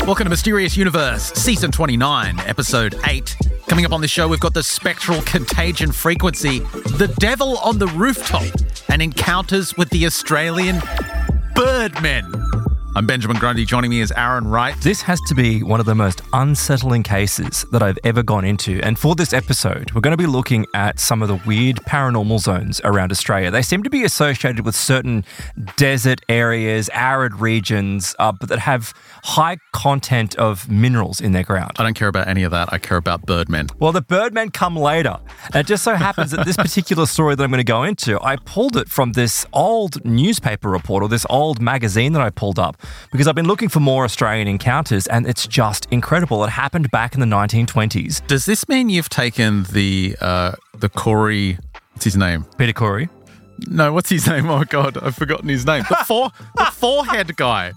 Welcome to Mysterious Universe, Season 29, Episode 8. Coming up on this show, we've got the spectral contagion frequency, the devil on the rooftop, and encounters with the Australian Birdmen. I'm Benjamin Grundy. Joining me is Aaron Wright. This has to be one of the most unsettling cases that I've ever gone into. And for this episode, we're going to be looking at some of the weird paranormal zones around Australia. They seem to be associated with certain desert areas, arid regions, but that have high content of minerals in their ground. I don't care about any of that. I care about Birdmen. Well, the Birdmen come later. And it just so happens that this particular story that I'm going to go into, I pulled it from this old newspaper report or this old magazine that I pulled up, because I've been looking for more Australian encounters, and it's just incredible. It happened back in the 1920s. Does this mean you've taken the Corey, what's his name? Peter Corey? No, what's his name? Oh, God, I've forgotten his name. The forehead guy.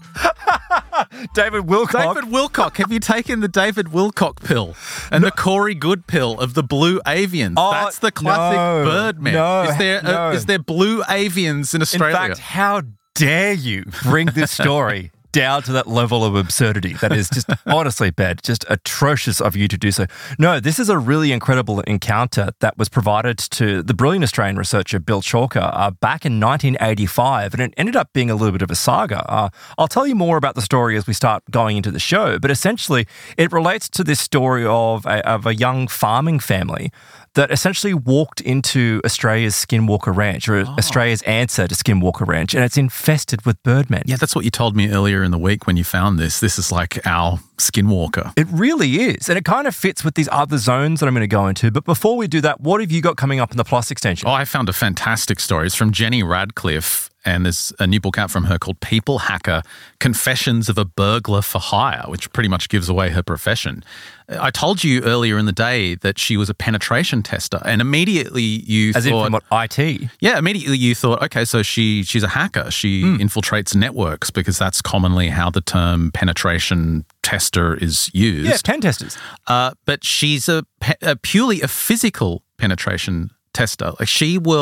David Wilcock. David Wilcock. Have you taken the David Wilcock pill and the Corey Good pill of the blue avians? Oh, that's the classic Birdman. No, Is there blue avians in Australia? In fact, how dare you bring this story down to that level of absurdity? That is just honestly bad, just atrocious of you to do so. No, this is a really incredible encounter that was provided to the brilliant Australian researcher Bill Chalker back in 1985, and it ended up being a little bit of a saga. I'll tell you more about the story as we start going into the show, but essentially it relates to this story of a young farming family that essentially walked into Australia's Skinwalker Ranch, or Australia's answer to Skinwalker Ranch, and it's infested with birdmen. Yeah, that's what you told me earlier in the week when you found this. This is like our Skinwalker. It really is, and it kind of fits with these other zones that I'm going to go into. But before we do that, what have you got coming up in the Plus extension? Oh, I found a fantastic story. It's from Jenny Radcliffe, and there's a new book out from her called People Hacker, Confessions of a Burglar for Hire, which pretty much gives away her profession. I told you earlier in the day that she was a penetration tester, and immediately you As thought... in from what, IT? Yeah, immediately you thought, okay, so she's a hacker. She infiltrates networks, because that's commonly how the term penetration tester is used. Yeah, pen testers. But she's purely a physical penetration tester. Like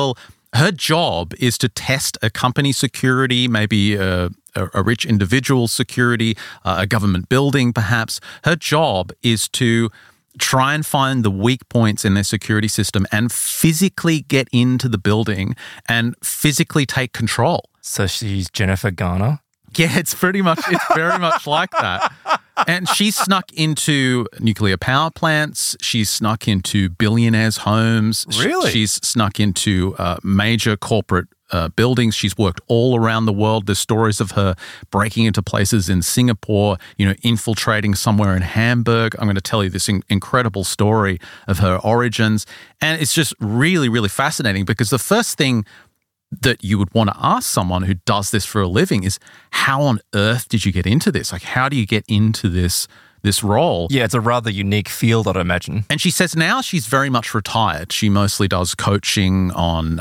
her job is to test a company's security, maybe a rich individual's security, a government building perhaps. Her job is to try and find the weak points in their security system and physically get into the building and physically take control. So she's Jennifer Garner? Yeah, it's very much like that. And she's snuck into nuclear power plants. She's snuck into billionaires' homes. Really? She's snuck into major corporate buildings. She's worked all around the world. There's stories of her breaking into places in Singapore, infiltrating somewhere in Hamburg. I'm going to tell you this incredible story of her origins. And it's just really, really fascinating, because the first thing that you would want to ask someone who does this for a living is, how on earth did you get into this? Like, how do you get into this role? Yeah, it's a rather unique field, I'd imagine. And she says now she's very much retired. She mostly does coaching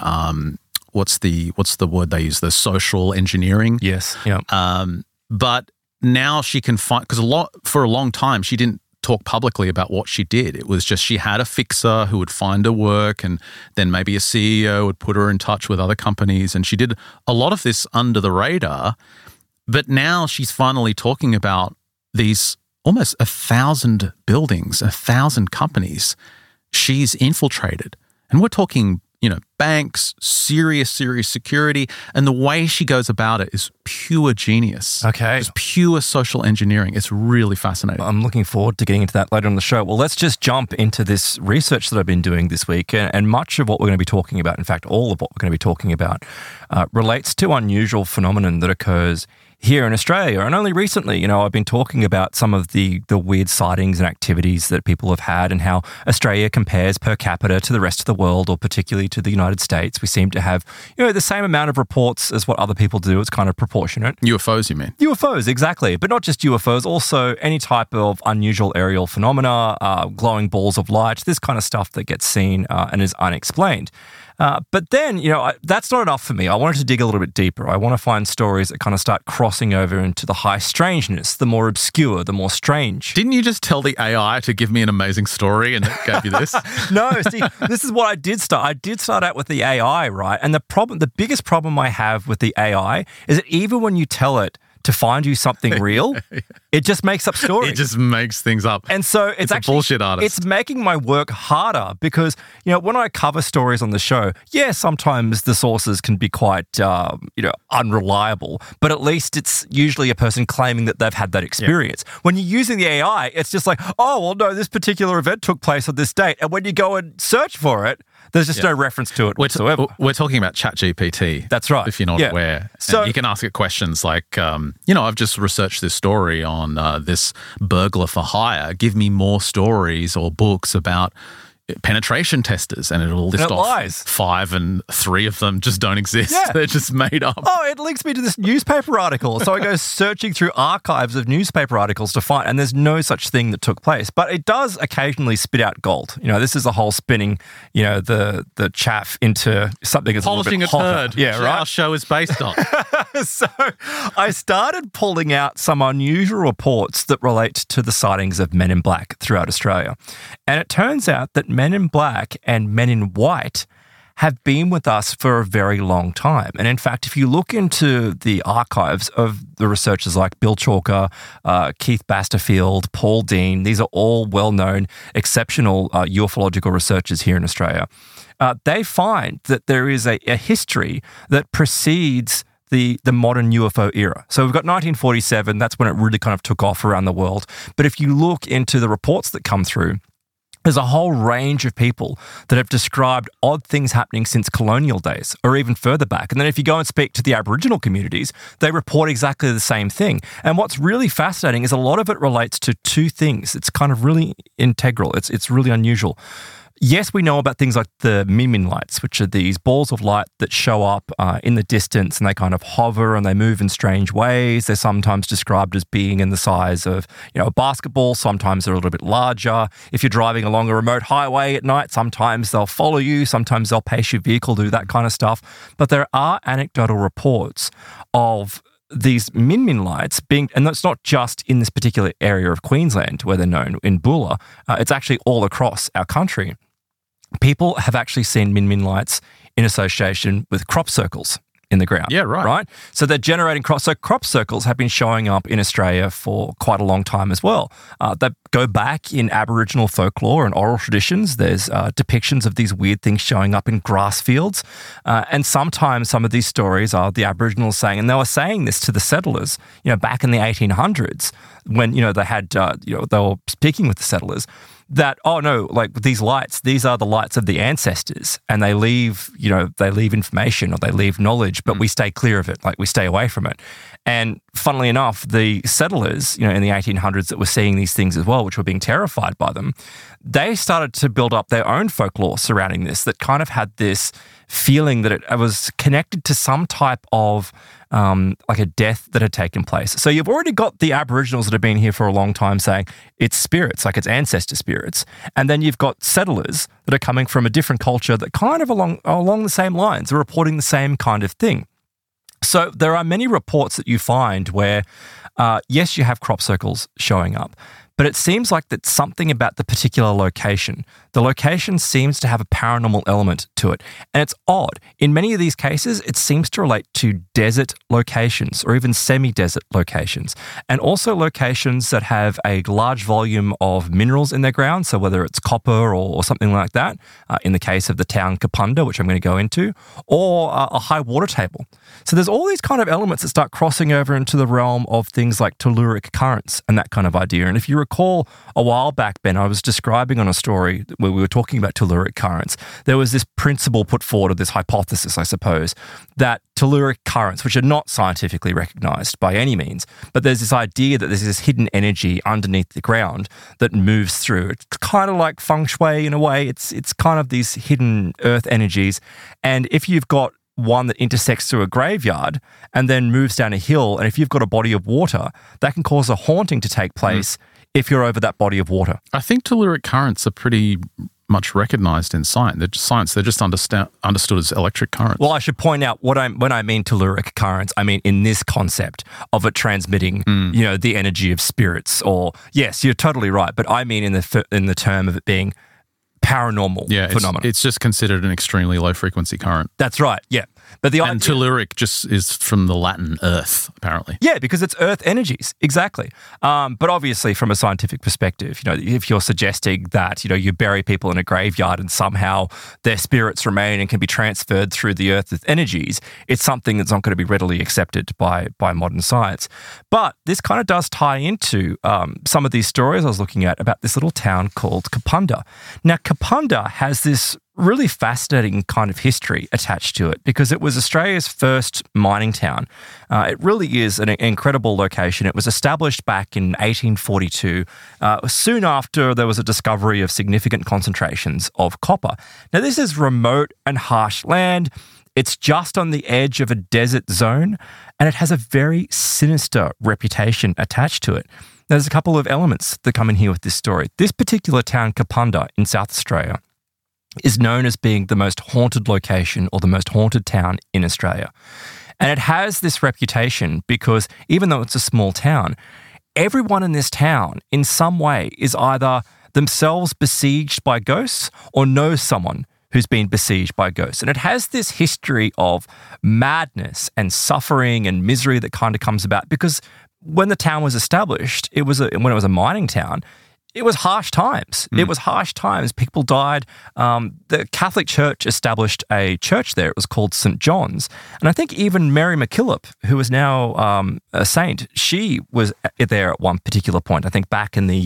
on, what's the word they use? The social engineering. Yes, yeah. But now she can find, because for a long time she didn't talk publicly about what she did. It was just she had a fixer who would find her work, and then maybe a CEO would put her in touch with other companies, and she did a lot of this under the radar. But now she's finally talking about these almost 1,000 buildings, 1,000 companies she's infiltrated. And we're talking, banks, serious security. And the way she goes about it is pure genius. Okay. It's pure social engineering. It's really fascinating. I'm looking forward to getting into that later on the show. Well, let's just jump into this research that I've been doing this week. And much of what we're going to be talking about, in fact, all of what we're going to be talking about, relates to unusual phenomenon that occurs here in Australia. And only recently, I've been talking about some of the weird sightings and activities that people have had, and how Australia compares per capita to the rest of the world, or particularly to the United States. We seem to have, the same amount of reports as what other people do. It's kind of proportionate. UFOs, you mean? UFOs, exactly. But not just UFOs, also any type of unusual aerial phenomena, glowing balls of light, this kind of stuff that gets seen and is unexplained. But then, that's not enough for me. I wanted to dig a little bit deeper. I want to find stories that kind of start crossing over into the high strangeness, the more obscure, the more strange. Didn't you just tell the AI to give me an amazing story and it gave you this? No, see, this is what I did start. I did start out with the AI, right? And the biggest problem I have with the AI is that even when you tell it to find you something real, it just makes up stories. It just makes things up. And so it's actually a bullshit artist. It's making my work harder because, when I cover stories on the show, sometimes the sources can be quite, unreliable, but at least it's usually a person claiming that they've had that experience. Yeah. When you're using the AI, it's just like, oh, well, no, this particular event took place on this date. And when you go and search for it, there's just no reference to it whatsoever. We're talking about ChatGPT. That's right. If you're not aware. So you can ask it questions like, I've just researched this story on this burglar for hire. Give me more stories or books about penetration testers, and it'll list off lies. 5 and 3 of them just don't exist. Yeah. They're just made up. Oh, it links me to this newspaper article. So I go searching through archives of newspaper articles to find, and there's no such thing that took place. But it does occasionally spit out gold. This is the whole spinning, the chaff into something that's polishing a little bit a hotter. turd. Yeah, right. Our show is based on. So I started pulling out some unusual reports that relate to the sightings of Men in Black throughout Australia. And it turns out that Men in Black and Men in White have been with us for a very long time. And in fact, if you look into the archives of the researchers like Bill Chalker, Keith Basterfield, Paul Dean, these are all well-known, exceptional ufological researchers here in Australia, they find that there is a history that precedes the modern UFO era. So we've got 1947, that's when it really kind of took off around the world. But if you look into the reports that come through, there's a whole range of people that have described odd things happening since colonial days or even further back. And then if you go and speak to the Aboriginal communities, they report exactly the same thing. And what's really fascinating is a lot of it relates to 2 things. It's kind of really integral. It's really unusual. Yes, we know about things like the Min Min lights, which are these balls of light that show up in the distance and they kind of hover and they move in strange ways. They're sometimes described as being in the size of, a basketball. Sometimes they're a little bit larger. If you're driving along a remote highway at night, sometimes they'll follow you. Sometimes they'll pace your vehicle, do that kind of stuff. But there are anecdotal reports of these Min Min lights being, and that's not just in this particular area of Queensland where they're known, in Bulla. It's actually all across our country. People have actually seen Min Min lights in association with crop circles in the ground. Yeah, right. Right? So they're generating crop circles have been showing up in Australia for quite a long time as well. They go back in Aboriginal folklore and oral traditions. There's depictions of these weird things showing up in grass fields. And sometimes some of these stories are the Aboriginals saying, and they were saying this to the settlers, back in the 1800s when, they had, they were speaking with the settlers, that, oh no, like these lights, these are the lights of the ancestors and they leave, they leave information or they leave knowledge, but we stay clear of it, like we stay away from it. And funnily enough, the settlers, in the 1800s that were seeing these things as well, which were being terrified by them, they started to build up their own folklore surrounding this that kind of had this feeling that it was connected to some type of like a death that had taken place. So you've already got the Aboriginals that have been here for a long time saying it's spirits, like it's ancestor spirits. And then you've got settlers that are coming from a different culture that kind of along the same lines are reporting the same kind of thing. So there are many reports that you find where, yes, you have crop circles showing up, but it seems like that something about the particular location, the location seems to have a paranormal element to it. And it's odd. In many of these cases, it seems to relate to desert locations or even semi-desert locations, and also locations that have a large volume of minerals in their ground. So whether it's copper or something like that, in the case of the town Kapunda, which I'm going to go into, or a high water table. So there's all these kind of elements that start crossing over into the realm of things like telluric currents and that kind of idea. And if you recall a while back, Ben, I was describing on a story where we were talking about telluric currents. There was this principle put forward, or this hypothesis, I suppose, that telluric currents, which are not scientifically recognized by any means, but there's this idea that there's this hidden energy underneath the ground that moves through. It's kind of like feng shui in a way. It's kind of these hidden earth energies. And if you've got one that intersects through a graveyard and then moves down a hill, and if you've got a body of water, that can cause a haunting to take place if you're over that body of water. I think telluric currents are pretty much recognized in science. They're just understood as electric currents. Well, I should point out when I mean telluric currents, I mean in this concept of it transmitting, the energy of spirits. Or yes, you're totally right, but I mean in the term of it being paranormal phenomenon. It's just considered an extremely low frequency current. That's right. Yeah. But the And idea, telluric just is from the Latin earth, apparently. yeah, because it's earth energies, exactly. But obviously, from a scientific perspective, if you're suggesting that you bury people in a graveyard and somehow their spirits remain and can be transferred through the earth's energies, it's something that's not going to be readily accepted by modern science. But this kind of does tie into some of these stories I was looking at about this little town called Kapunda. Now, Kapunda has this really fascinating kind of history attached to it because it was Australia's first mining town. It really is an incredible location. It was established back in 1842, soon after there was a discovery of significant concentrations of copper. Now, this is remote and harsh land. It's just on the edge of a desert zone, and it has a very sinister reputation attached to it. Now, there's a couple of elements that come in here with this story. This particular town, Kapunda, in South Australia, is known as being the most haunted location or the most haunted town in Australia. And it has this reputation because even though it's a small town, everyone in this town in some way is either themselves besieged by ghosts or knows someone who's been besieged by ghosts. And it has this history of madness and suffering and misery that kind of comes about because when the town was established, when it was a mining town, it was harsh times. It was harsh times. People died. The Catholic Church established a church there. It was called St. John's. And I think even Mary MacKillop, who is now a saint, she was there at one particular point, I think back in the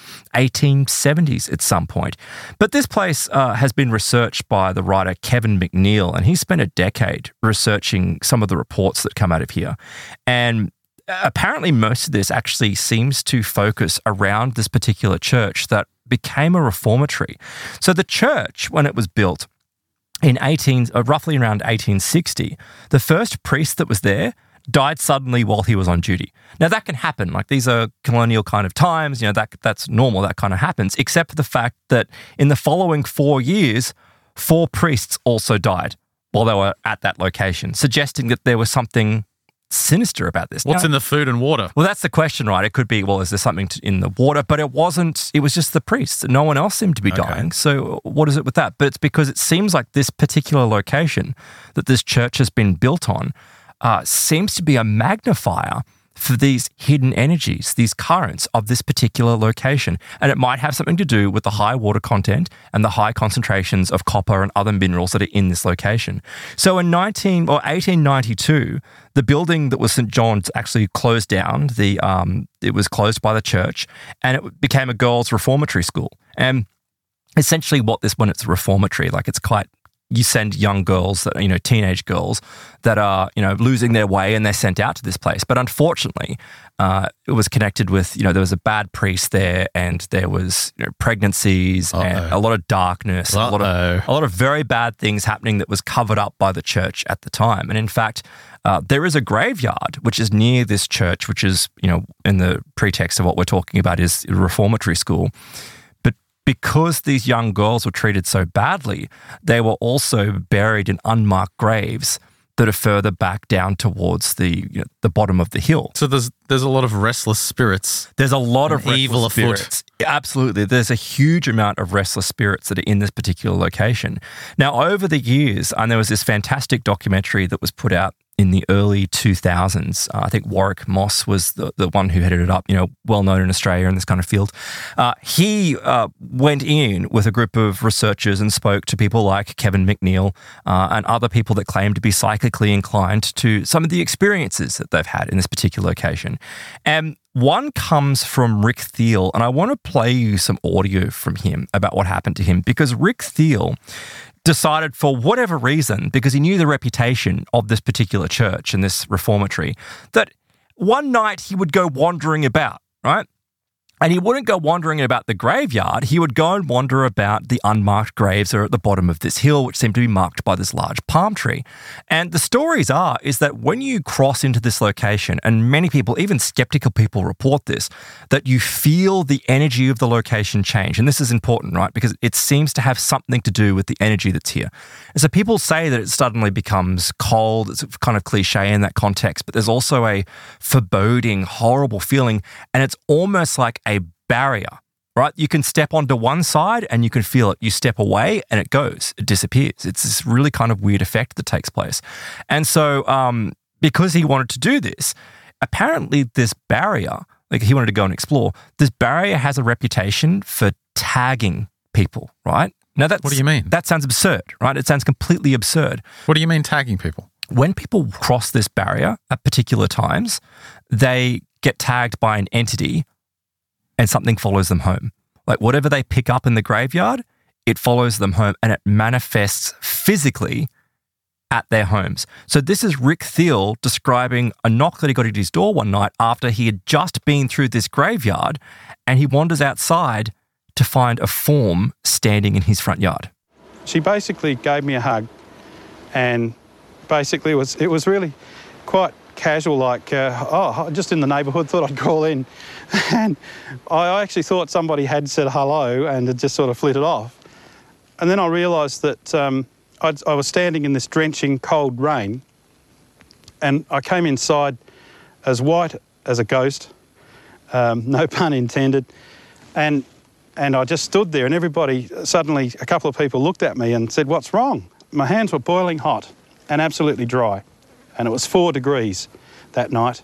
1870s at some point. But this place has been researched by the writer Kevin McNeil, and he spent a decade researching some of the reports that come out of here. And apparently most of this actually seems to focus around this particular church that became a reformatory. So the church, when it was built in roughly around 1860, the first priest that was there died suddenly while he was on duty. Now that can happen. Like these are colonial kind of times, that's normal, that kind of happens, except for the fact that in the following 4 years, 4 priests also died while they were at that location, suggesting that there was something sinister about this. What's in the food and water? Well, that's the question, right? It could be, is there something in the water? But it wasn't. It was just the priests. No one else seemed to be dying. So what is it with that? But it's because it seems like this particular location that this church has been built on seems to be a magnifier for these hidden energies, these currents of this particular location. And it might have something to do with the high water content and the high concentrations of copper and other minerals that are in this location. So in 1892, the building that was St. John's actually closed down. It was closed by the church, and it became a girls' reformatory school. And essentially when it's reformatory, you send young girls, teenage girls that are, losing their way, and they're sent out to this place. But unfortunately, it was connected with, there was a bad priest there, and there was pregnancies and a lot of darkness, a lot of very bad things happening that was covered up by the church at the time. And in fact, there is a graveyard which is near this church, which is, in the pretext of what we're talking about is a reformatory school. Because these young girls were treated so badly, they were also buried in unmarked graves that are further back down towards the bottom of the hill. So there's a lot of restless spirits. There's a lot of restless evil spirits. Absolutely. There's a huge amount of restless spirits that are in this particular location. Now, over the years, and there was this fantastic documentary that was put out in the early 2000s. I think Warwick Moss was the one who headed it up, well known in Australia in this kind of field. He went in with a group of researchers and spoke to people like Kevin McNeil and other people that claim to be psychically inclined to some of the experiences that they've had in this particular location. And one comes from Rick Thiel, and I want to play you some audio from him about what happened to him, because Rick Thiel decided, for whatever reason, because he knew the reputation of this particular church and this reformatory, that one night he would go wandering about, right? And he wouldn't go wandering about the graveyard. He would go and wander about the unmarked graves that are at the bottom of this hill, which seemed to be marked by this large palm tree. And the stories is that when you cross into this location, and many people, even skeptical people, report this, that you feel the energy of the location change. And this is important, right? Because it seems to have something to do with the energy that's here. And so people say that it suddenly becomes cold. It's kind of cliche in that context, but there's also a foreboding, horrible feeling. And it's almost like a barrier right? You can step onto one side and you can feel it. You step away and it goes, it disappears. It's this really kind of weird effect that takes place. And so because he wanted to do this, apparently this barrier, like he wanted to go and explore, this barrier has a reputation for tagging people, right? Now What do you mean? That sounds absurd, right? It sounds completely absurd. What do you mean tagging people? When people cross this barrier at particular times, they get tagged by an entity and something follows them home. Like whatever they pick up in the graveyard, it follows them home and it manifests physically at their homes. So this is Rick Thiel describing a knock that he got at his door one night after he had just been through this graveyard, and he wanders outside to find a form standing in his front yard. She basically gave me a hug, and basically it was really quite casual, like, just in the neighbourhood, thought I'd call in. And I actually thought somebody had said hello and had just sort of flitted off. And then I realised that I was standing in this drenching cold rain, and I came inside as white as a ghost, no pun intended, and I just stood there, and everybody, suddenly a couple of people looked at me and said, "What's wrong?" My hands were boiling hot and absolutely dry, and it was 4 degrees that night,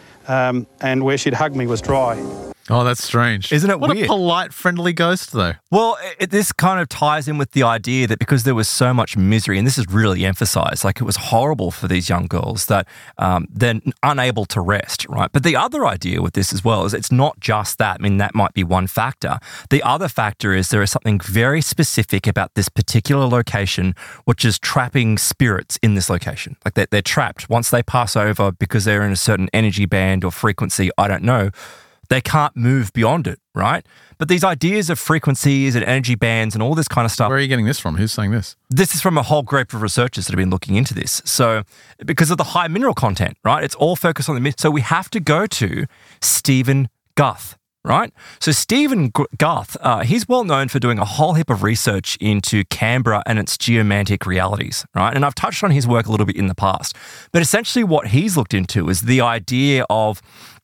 and where she'd hugged me was dry. Oh, that's strange. Isn't it what weird? a polite, friendly ghost, though. Well, this kind of ties in with the idea that because there was so much misery, and this is really emphasized, like it was horrible for these young girls that they're unable to rest, right? But the other idea with this as well is it's not just that. I mean, that might be one factor. The other factor is there is something very specific about this particular location, which is trapping spirits in this location. Like they're trapped. Once they pass over because they're in a certain energy band or frequency, I don't know, they can't move beyond it, right? But these ideas of frequencies and energy bands and all this kind of stuff. Where are you getting this from? Who's saying this? This is from a whole group of researchers that have been looking into this. So because of the high mineral content, right? It's all focused on the So we have to go to Stephen Guth, right? So Stephen Guth, he's well known for doing a whole heap of research into Canberra and its geomantic realities, right? And I've touched on his work a little bit in the past. But essentially what he's looked into is the idea of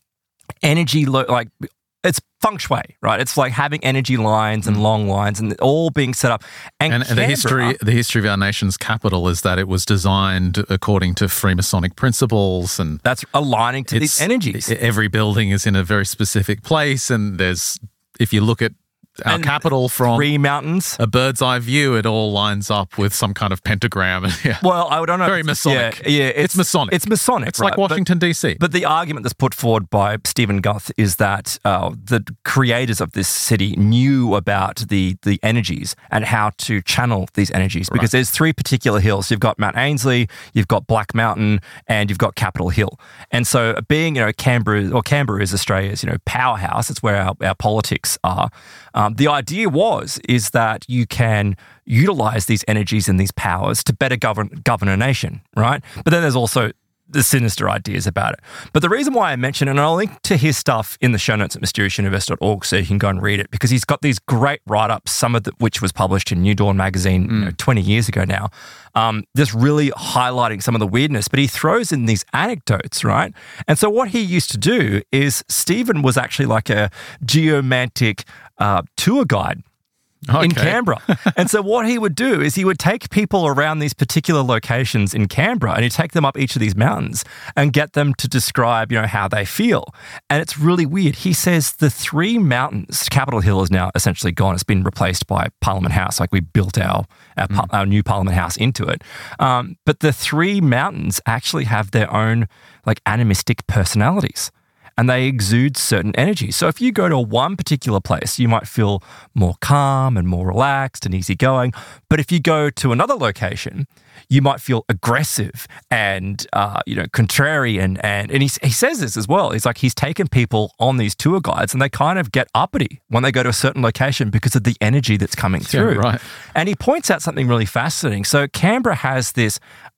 energy, like it's feng shui, right? It's like having energy lines and long lines and all being set up. And the history of our nation's capital is that it was designed according to Freemasonic principles, and that's aligning to these energies. Every building is in a very specific place, and if you look at our capital from 3 mountains, a bird's eye view, it all lines up with some kind of pentagram. Yeah. Well, I don't know. Very Masonic. Yeah, it's Masonic. It's Masonic. It's like Washington, D.C. But the argument that's put forward by Stephen Guth is that the creators of this city knew about the energies and how to channel these energies, because there's 3 particular hills. You've got Mount Ainslie, you've got Black Mountain, and you've got Capitol Hill. And so being, Canberra is Australia's, powerhouse. It's where our politics are. The idea is that you can utilize these energies and these powers to better govern a nation, right? But then there's also the sinister ideas about it. But the reason why I mention it, and I'll link to his stuff in the show notes at mysteriousuniverse.org so you can go and read it, because he's got these great write-ups, some of which was published in New Dawn magazine 20 years ago now, just really highlighting some of the weirdness, but he throws in these anecdotes, right? And so what he used to do is Stephen was actually like a geomantic tour guide in Canberra. And so what he would do is he would take people around these particular locations in Canberra and he'd take them up each of these mountains and get them to describe, how they feel. And it's really weird. He says the 3 mountains, Capitol Hill is now essentially gone. It's been replaced by Parliament House. Like we built our new Parliament House into it. But the 3 mountains actually have their own like animistic personalities, and they exude certain energies. So if you go to one particular place, you might feel more calm and more relaxed and easygoing. But if you go to another location, you might feel aggressive and, contrarian. And he says this as well. He's like, he's taken people on these tour guides and they kind of get uppity when they go to a certain location because of the energy that's coming through. Yeah, right. And he points out something really fascinating. So Canberra has this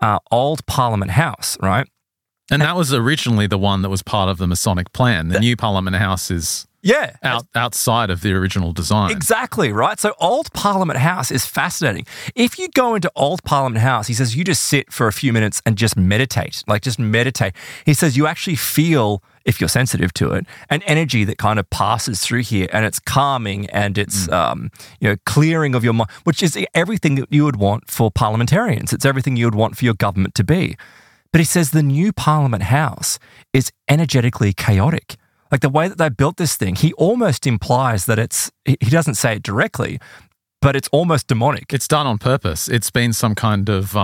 old Parliament House, right? And that was originally the one that was part of the Masonic plan. The new Parliament House is Yeah. outside of the original design. Exactly, right? So Old Parliament House is fascinating. If you go into Old Parliament House, he says you just sit for a few minutes and just meditate, just meditate. He says you actually feel, if you're sensitive to it, an energy that kind of passes through here, and it's calming and it's clearing of your mind, which is everything that you would want for parliamentarians. It's everything you would want for your government to be. But he says the new Parliament House is energetically chaotic. Like the way that they built this thing, he almost implies that he doesn't say it directly, but it's almost demonic. It's done on purpose. It's been some kind of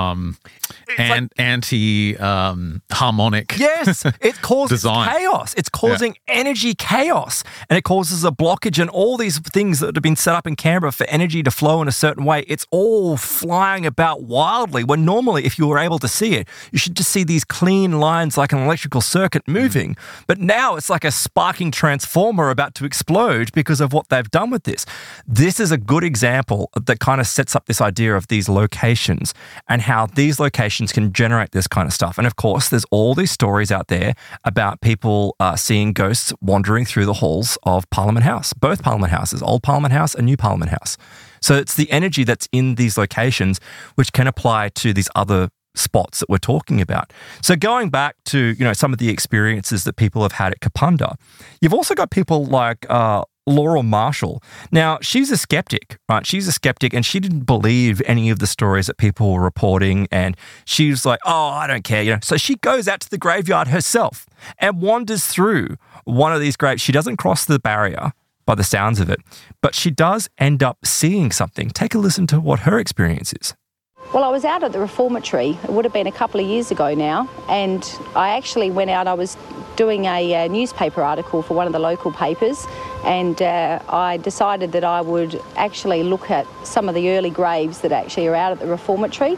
anti-harmonic Yes, it causes design. chaos. It's causing energy chaos, and it causes a blockage, and all these things that have been set up in Canberra for energy to flow in a certain way, it's all flying about wildly, when normally if you were able to see it, you should just see these clean lines like an electrical circuit moving. But now it's like a sparking transformer about to explode because of what they've done with this. This is a good example that kind of sets up this idea of these locations and how these locations can generate this kind of stuff. And of course, there's all these stories out there about people seeing ghosts wandering through the halls of Parliament House, both Parliament Houses, Old Parliament House and New Parliament House. So it's the energy that's in these locations which can apply to these other spots that we're talking about. So going back to, some of the experiences that people have had at Kapunda, you've also got people like Laurel Marshall. Now, she's a skeptic, right? She's a skeptic, and she didn't believe any of the stories that people were reporting, and she was like, oh, I don't care, So she goes out to the graveyard herself and wanders through one of these graves. She doesn't cross the barrier by the sounds of it, but she does end up seeing something. Take a listen to what her experience is. Well, I was out at the Reformatory, it would have been a couple of years ago now, and I actually went out, I was doing a newspaper article for one of the local papers, and I decided that I would actually look at some of the early graves that actually are out at the Reformatory.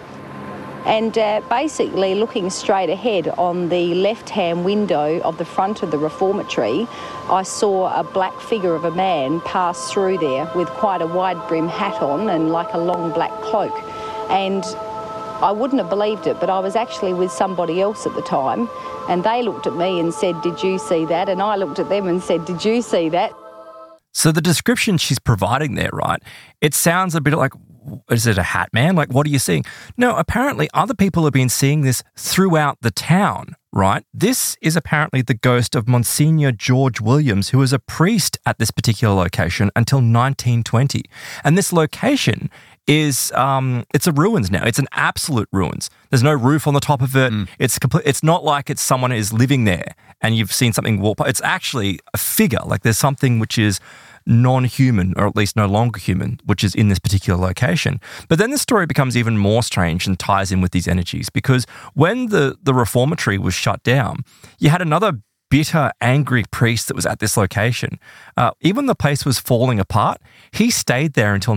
And basically looking straight ahead on the left-hand window of the front of the Reformatory, I saw a black figure of a man pass through there with quite a wide brim hat on and like a long black cloak. And I wouldn't have believed it, but I was actually with somebody else at the time, and they looked at me and said, did you see that? And I looked at them and said, did you see that? So the description she's providing there, right, it sounds a bit like, is it a hat man? Like, what are you seeing? No, apparently other people have been seeing this throughout the town, right? This is apparently the ghost of Monsignor George Williams, who was a priest at this particular location until 1920. And this location is it's a ruins now. It's an absolute ruins. There's no roof on the top of it. It's complete. It's not like it's someone is living there and you've seen something walk by. It's actually a figure. Like there's something which is non-human, or at least no longer human, which is in this particular location. But then the story becomes even more strange and ties in with these energies, because when the Reformatory was shut down, you had another bitter, angry priest that was at this location. Even the place was falling apart. He stayed there until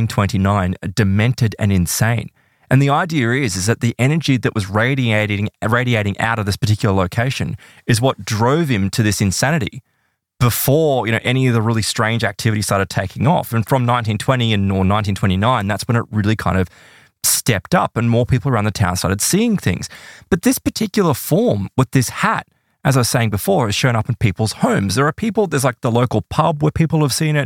1929, demented and insane. And the idea is that the energy that was radiating out of this particular location is what drove him to this insanity before, any of the really strange activity started taking off. And from 1920 or 1929, that's when it really kind of stepped up and more people around the town started seeing things. But this particular form with this hat, as I was saying before, has shown up in people's homes. There's like the local pub where people have seen it.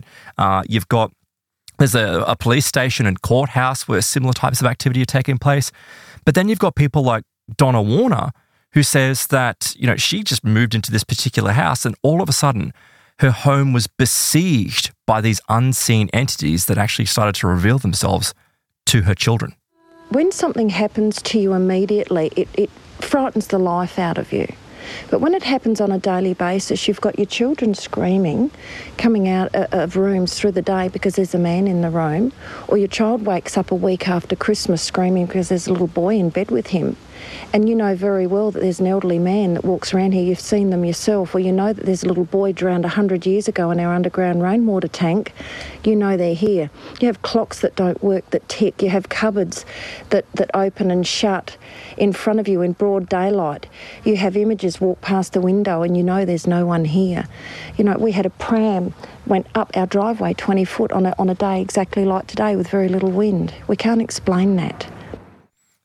There's a police station and courthouse where similar types of activity are taking place. But then you've got people like Donna Warner, who says that, she just moved into this particular house and all of a sudden her home was besieged by these unseen entities that actually started to reveal themselves to her children. When something happens to you immediately, it frightens the life out of you. But when it happens on a daily basis, you've got your children screaming, coming out of rooms through the day because there's a man in the room, or your child wakes up a week after Christmas screaming because there's a little boy in bed with him. And you know very well that there's an elderly man that walks around here, you've seen them yourself, or you know that there's a little boy drowned 100 years ago in our underground rainwater tank. You know they're here. You have clocks that don't work, that tick. You have cupboards that open and shut in front of you in broad daylight. You have images walk past the window and you know there's no one here. We had a pram went up our driveway 20 foot on a day exactly like today with very little wind. We can't explain that.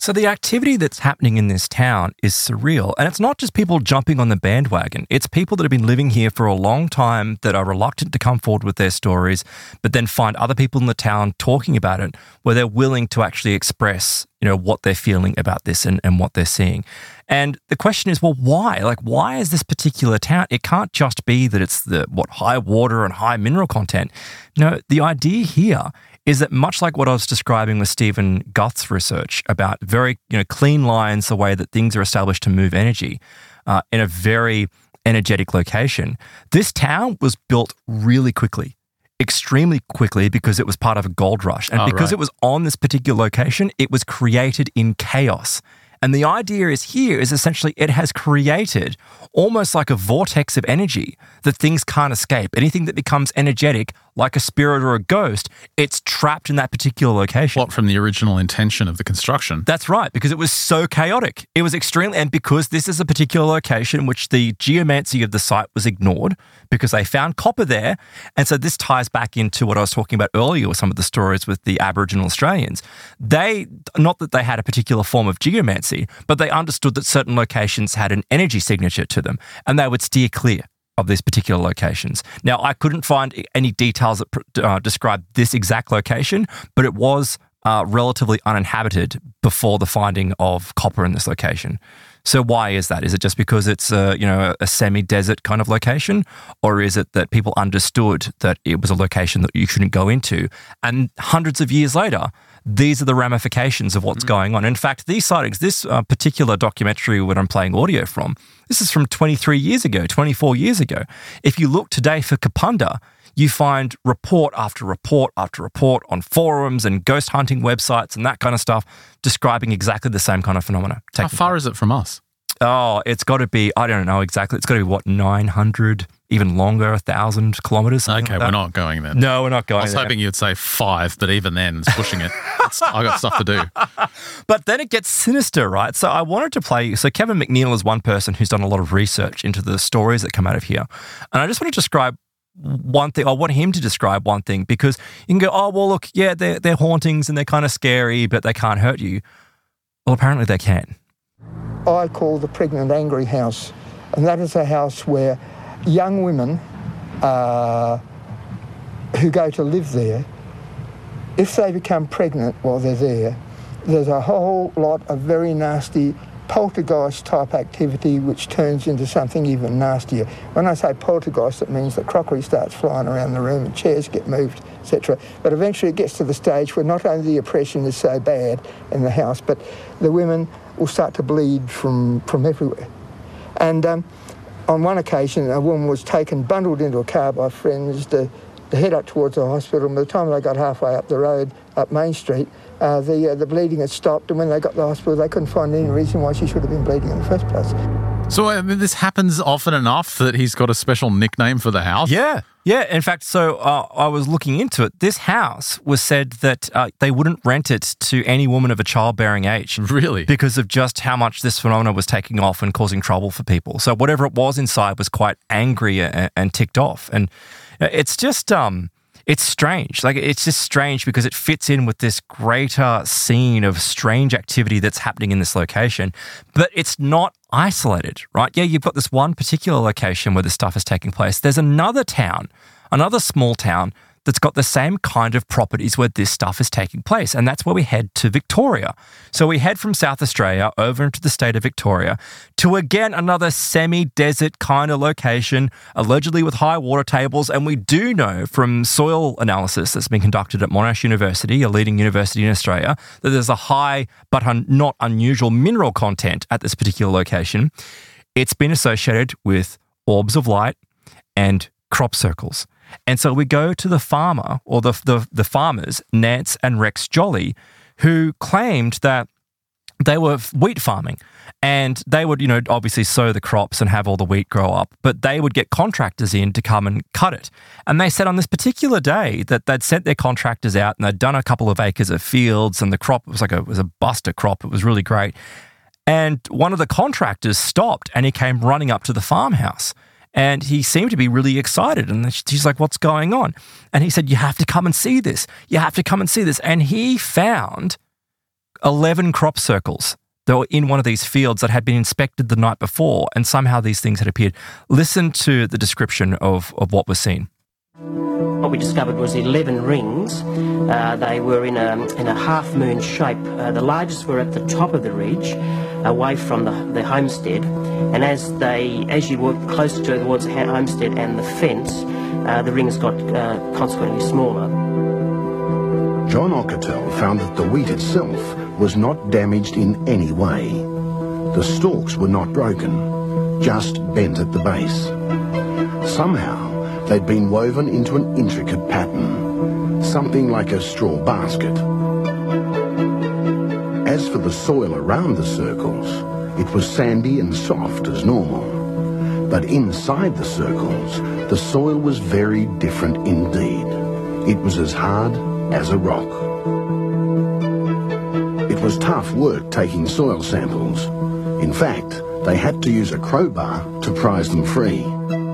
So the activity that's happening in this town is surreal. And it's not just people jumping on the bandwagon. It's people that have been living here for a long time that are reluctant to come forward with their stories, but then find other people in the town talking about it where they're willing to actually express, what they're feeling about this and what they're seeing. And the question is, well, why? Why is this particular town? It can't just be that it's high water and high mineral content. No, the idea here is that much like what I was describing with Stephen Guth's research about very clean lines, the way that things are established to move energy in a very energetic location, this town was built really quickly, extremely quickly, because it was part of a gold rush. And because it was on this particular location, it was created in chaos. And the idea is essentially it has created almost like a vortex of energy that things can't escape. Anything that becomes energetic, like a spirit or a ghost, it's trapped in that particular location. What, from the original intention of the construction? That's right, because it was so chaotic. It was extremely, and because this is a particular location which the geomancy of the site was ignored because they found copper there. And so this ties back into what I was talking about earlier with some of the stories with the Aboriginal Australians. Not that they had a particular form of geomancy, but they understood that certain locations had an energy signature to them, and they would steer clear of these particular locations. Now, I couldn't find any details that describe this exact location, but it was relatively uninhabited before the finding of copper in this location. So why is that? Is it just because it's a semi-desert kind of location, or is it that people understood that it was a location that you shouldn't go into? And hundreds of years later, these are the ramifications of what's going on. In fact, these sightings, this particular documentary that I'm playing audio from, this is from 23 years ago, 24 years ago. If you look today for Kapunda, you find report after report after report on forums and ghost hunting websites and that kind of stuff describing exactly the same kind of phenomena. How far is it from us? Oh, it's got to be, I don't know exactly. It's got to be, 900, even longer, 1,000 kilometres? Okay, we're not going there. No, we're not going there. I was hoping you'd say 5, but even then, it's pushing it. I got stuff to do. But then it gets sinister, right? So I wanted to play, so Kevin McNeil is one person who's done a lot of research into the stories that come out of here. And I just want to describe one thing. I want him to describe one thing, because you can go, oh, well, look, yeah, they're hauntings and they're kind of scary, but they can't hurt you. Well, apparently they can. I call the pregnant angry house, and that is a house where young women who go to live there, if they become pregnant while they're there, there's a whole lot of very nasty poltergeist type activity which turns into something even nastier. When I say poltergeist, it means that crockery starts flying around the room and chairs get moved, etc. But eventually it gets to the stage where not only the oppression is so bad in the house, but the women will start to bleed from everywhere. And on one occasion, a woman was taken, bundled into a car by friends to head up towards the hospital. And by the time they got halfway up the road, up Main Street, the bleeding had stopped, and when they got to the hospital, they couldn't find any reason why she should have been bleeding in the first place. So this happens often enough that he's got a special nickname for the house? Yeah. In fact, so I was looking into it. This house was said that they wouldn't rent it to any woman of a childbearing age. Really? Because of just how much this phenomenon was taking off and causing trouble for people. So whatever it was inside was quite angry and ticked off. And it's just... it's strange. It's just strange because it fits in with this greater scene of strange activity that's happening in this location, but it's not isolated, right? Yeah, you've got this one particular location where this stuff is taking place. There's another town, another small town that's got the same kind of properties where this stuff is taking place, and that's where we head to Victoria. So we head from South Australia over into the state of Victoria to, again, another semi-desert kind of location, allegedly with high water tables, and we do know from soil analysis that's been conducted at Monash University, a leading university in Australia, that there's a high but not unusual mineral content at this particular location. It's been associated with orbs of light and crop circles. And so we go to the farmer, or the farmers, Nance and Rex Jolly, who claimed that they were wheat farming, and they would, obviously sow the crops and have all the wheat grow up, but they would get contractors in to come and cut it. And they said on this particular day that they'd sent their contractors out and they'd done a couple of acres of fields, and the crop was was a buster crop. It was really great. And one of the contractors stopped and he came running up to the farmhouse. And he seemed to be really excited. And she's like, what's going on? And he said, you have to come and see this. You have to come and see this. And he found 11 crop circles that were in one of these fields that had been inspected the night before, and somehow these things had appeared. Listen to the description of what was seen. What we discovered was 11 rings. They were in a half-moon shape. The largest were at the top of the ridge, away from the homestead. And as you walk closer towards the homestead and the fence, the rings got consequently smaller. John Ockertell found that the wheat itself was not damaged in any way. The stalks were not broken, just bent at the base. Somehow, they'd been woven into an intricate pattern, something like a straw basket. As for the soil around the circles, it was sandy and soft as normal. But inside the circles, the soil was very different indeed. It was as hard as a rock. It was tough work taking soil samples. In fact, they had to use a crowbar to prise them free.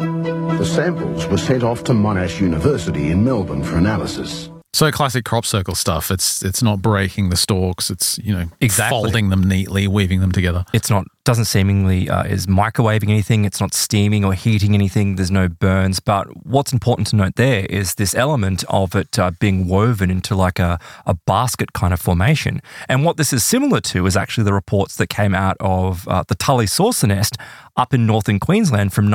The samples were sent off to Monash University in Melbourne for analysis. So classic crop circle stuff. It's not breaking the stalks. It's, Exactly. folding them neatly, weaving them together. It's not, doesn't seemingly is microwaving anything. It's not steaming or heating anything. There's no burns. But what's important to note there is this element of it being woven into like a basket kind of formation. And what this is similar to is actually the reports that came out of the Tully saucer nest up in northern Queensland from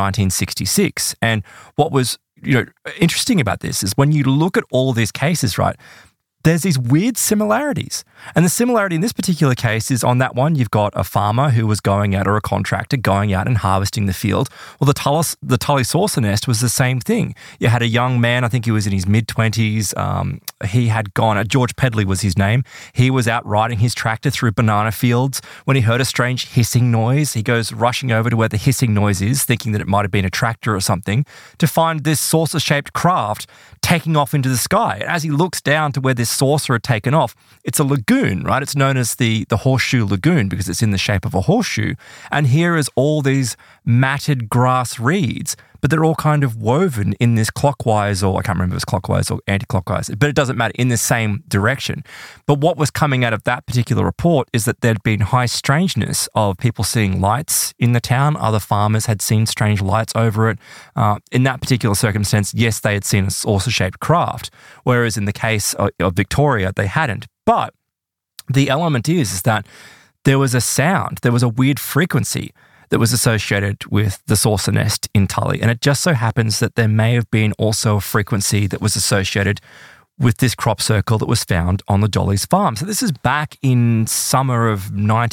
1966. And what was interesting about this is when you look at all these cases, right, there's these weird similarities. And the similarity in this particular case is on that one, you've got a farmer who was going out, or a contractor going out and harvesting the field. Well, the Tully saucer nest was the same thing. You had a young man, I think he was in his mid-20s. He had gone, George Pedley was his name. He was out riding his tractor through banana fields when he heard a strange hissing noise. He goes rushing over to where the hissing noise is, thinking that it might have been a tractor or something, to find this saucer-shaped craft taking off into the sky. And as he looks down to where this saucer had taken off, it's a lagoon, right? It's known as the Horseshoe Lagoon because it's in the shape of a horseshoe. And here is all these matted grass reeds, but they're all kind of woven in this clockwise, or I can't remember if it's clockwise or anti-clockwise, but it doesn't matter, in the same direction. But what was coming out of that particular report is that there'd been high strangeness of people seeing lights in the town. Other farmers had seen strange lights over it. In that particular circumstance, yes, they had seen a saucer-shaped craft, whereas in the case of Victoria, they hadn't. But the element is that there was a sound, there was a weird frequency that was associated with the saucer nest in Tully. And it just so happens that there may have been also a frequency that was associated with this crop circle that was found on the Dolly's farm. So this is back in summer of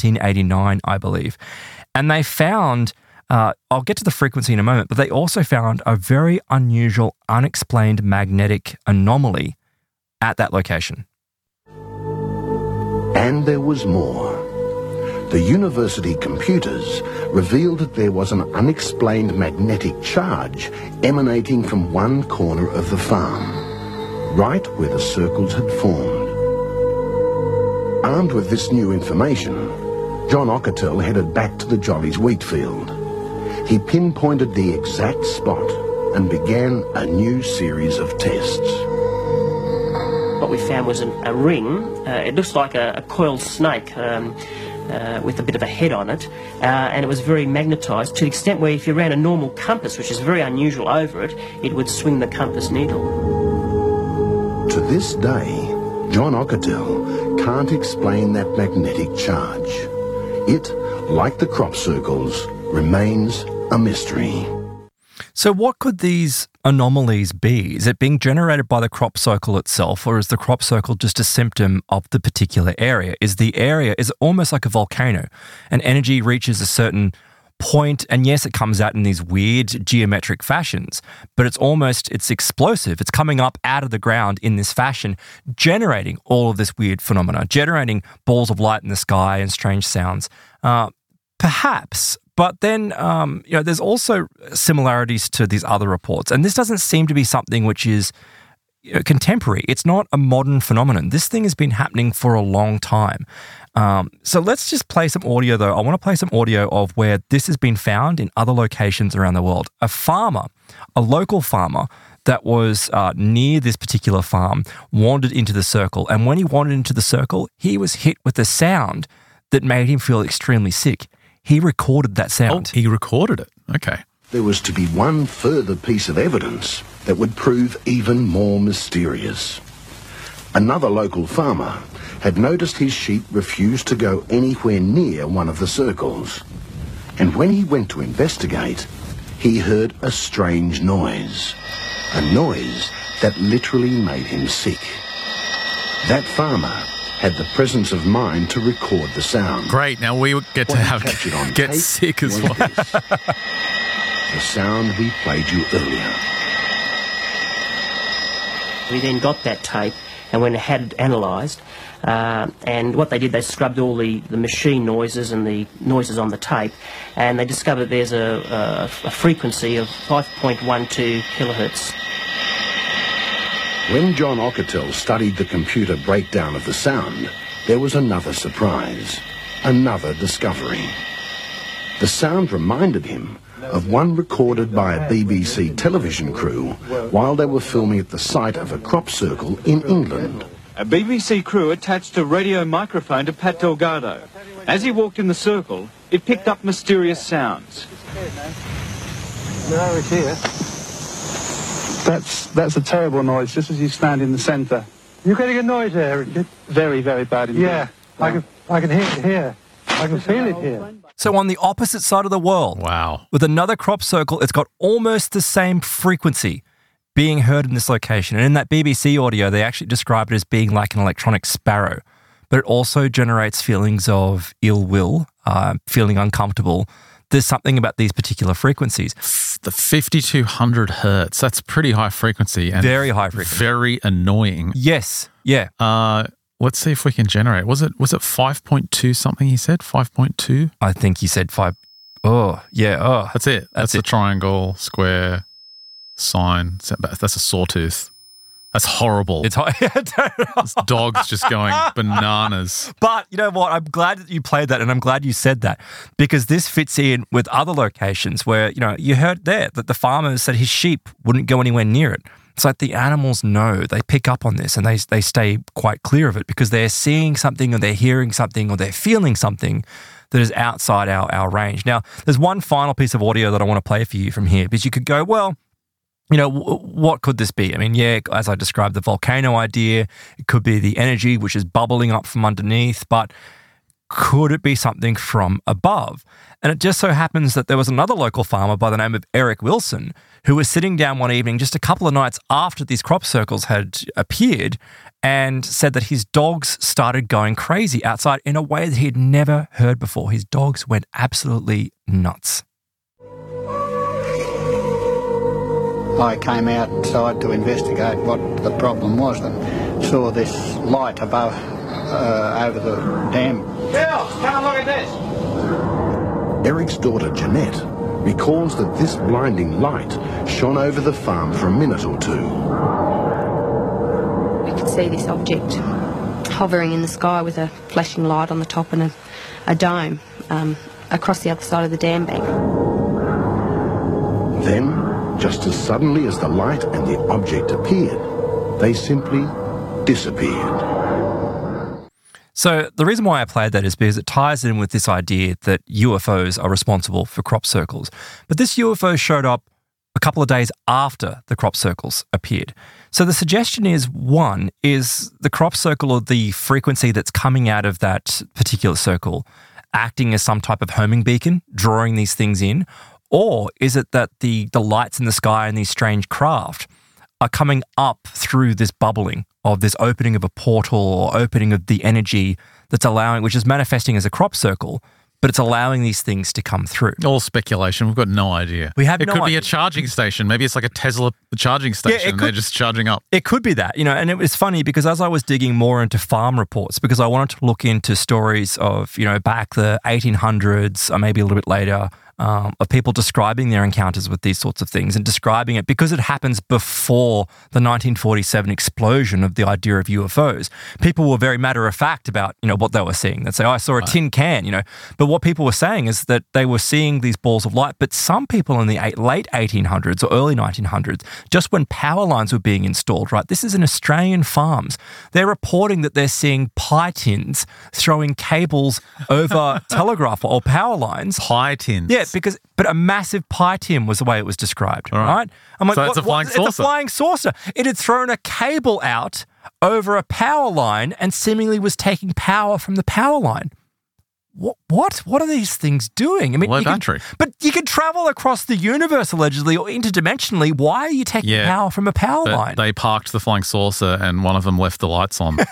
1989, I believe. And they found, I'll get to the frequency in a moment, but they also found a very unusual, unexplained magnetic anomaly at that location. And there was more. The university computers revealed that there was an unexplained magnetic charge emanating from one corner of the farm, right where the circles had formed. Armed with this new information, John Ockertell headed back to the Jollies wheat field. He pinpointed the exact spot and began a new series of tests. What we found was a ring. It looks like a coiled snake with a bit of a head on it, and it was very magnetised to the extent where if you ran a normal compass, which is very unusual, over it, it would swing the compass needle. To this day, John Ockertell can't explain that magnetic charge. It, like the crop circles, remains a mystery. So what could these anomalies be? Is it being generated by the crop circle itself, or is the crop circle just a symptom of the particular area? Is it almost like a volcano, and energy reaches a certain point, and yes, it comes out in these weird geometric fashions, but it's explosive. It's coming up out of the ground in this fashion, generating all of this weird phenomena, generating balls of light in the sky and strange sounds. Perhaps. But then, there's also similarities to these other reports. And this doesn't seem to be something which is contemporary. It's not a modern phenomenon. This thing has been happening for a long time. So let's just play some audio, though. I want to play some audio of where this has been found in other locations around the world. A local farmer, that was near this particular farm wandered into the circle. And when he wandered into the circle, he was hit with a sound that made him feel extremely sick. He recorded that sound. Oh, he recorded it. Okay. There was to be one further piece of evidence that would prove even more mysterious. Another local farmer had noticed his sheep refused to go anywhere near one of the circles. And when he went to investigate, he heard a strange noise. A noise that literally made him sick. That farmer had the presence of mind to record the sound. Great. Now we get to have captured on get tape sick as was well. this. The sound we played you earlier. We then got that tape and went and had it analysed. And what they did, they scrubbed all the machine noises and the noises on the tape, and they discovered there's a frequency of 5.12 kilohertz. When John Ockertell studied the computer breakdown of the sound, there was another surprise, another discovery. The sound reminded him of one recorded by a BBC television crew while they were filming at the site of a crop circle in England. A BBC crew attached a radio microphone to Pat Delgado. As he walked in the circle, it picked up mysterious sounds. No, it's here. That's a terrible noise, just as you stand in the centre. You're getting a noise there, Richard? Very, very bad indeed. Yeah, I can hear it here. I can feel it here. So on the opposite side of the world, Wow. with another crop circle, it's got almost the same frequency being heard in this location. And in that BBC audio, they actually describe it as being like an electronic sparrow. But it also generates feelings of ill will, feeling uncomfortable. There's something about these particular frequencies. The 5200 hertz. That's pretty high frequency and Very high frequency. very annoying. Yes. Yeah. Let's see if we can generate. Was it 5.2 something he said? 5.2? I think he said 5. Oh, yeah. Oh, That's it. That's a triangle, square, sine. That's a sawtooth. That's horrible. it's high. This dog's just going bananas. But you know what? I'm glad that you played that, and I'm glad you said that, because this fits in with other locations where, you know, you heard there that the farmer said his sheep wouldn't go anywhere near it. It's like the animals know, they pick up on this and they stay quite clear of it because they're seeing something or they're hearing something or they're feeling something that is outside our range. Now, there's one final piece of audio that I want to play for you from here, because you could go, well, you know, what could this be? I mean, yeah, as I described, the volcano idea, it could be the energy which is bubbling up from underneath, but could it be something from above? And it just so happens that there was another local farmer by the name of Eric Wilson who was sitting down one evening just a couple of nights after these crop circles had appeared and said that his dogs started going crazy outside in a way that he had never heard before. His dogs went absolutely nuts. I came outside to investigate what the problem was and saw this light above, over the dam. Bill, come and look at this. Eric's daughter Jeanette recalls that this blinding light shone over the farm for a minute or two. We could see this object hovering in the sky with a flashing light on the top and a dome across the other side of the dam bank. Then, just as suddenly as the light and the object appeared, they simply disappeared. So the reason why I played that is because it ties in with this idea that UFOs are responsible for crop circles. But this UFO showed up a couple of days after the crop circles appeared. So the suggestion is, one, is the crop circle or the frequency that's coming out of that particular circle acting as some type of homing beacon, drawing these things in? Or is it that the lights in the sky and these strange craft are coming up through this bubbling of this opening of a portal or opening of the energy that's allowing, which is manifesting as a crop circle, but it's allowing these things to come through? All speculation. We've got no idea. We have It no could be idea. a charging station. Maybe it's like a Tesla charging station. They're just charging up. It could be that, you know, and it was funny because as I was digging more into farm reports, because I wanted to look into stories of, you know, back the 1800s or maybe a little bit later, of people describing their encounters with these sorts of things and describing it because it happens before the 1947 explosion of the idea of UFOs. People were very matter of fact about, what they were seeing. They'd say, I saw a tin can, But what people were saying is that they were seeing these balls of light. But some people in the late 1800s or early 1900s, just when power lines were being installed, right? This is in Australian farms. They're reporting that they're seeing pie tins throwing cables over telegraph or power lines. Pie tins? Yeah, but a massive pie tin was the way it was described, right? I'm like, so it's a flying saucer. It's a flying saucer. It had thrown a cable out over a power line and seemingly was taking power from the power line. What? What are these things doing? I mean, low battery. But you can travel across the universe allegedly or interdimensionally. Why are you taking power from a power line? They parked the flying saucer and one of them left the lights on.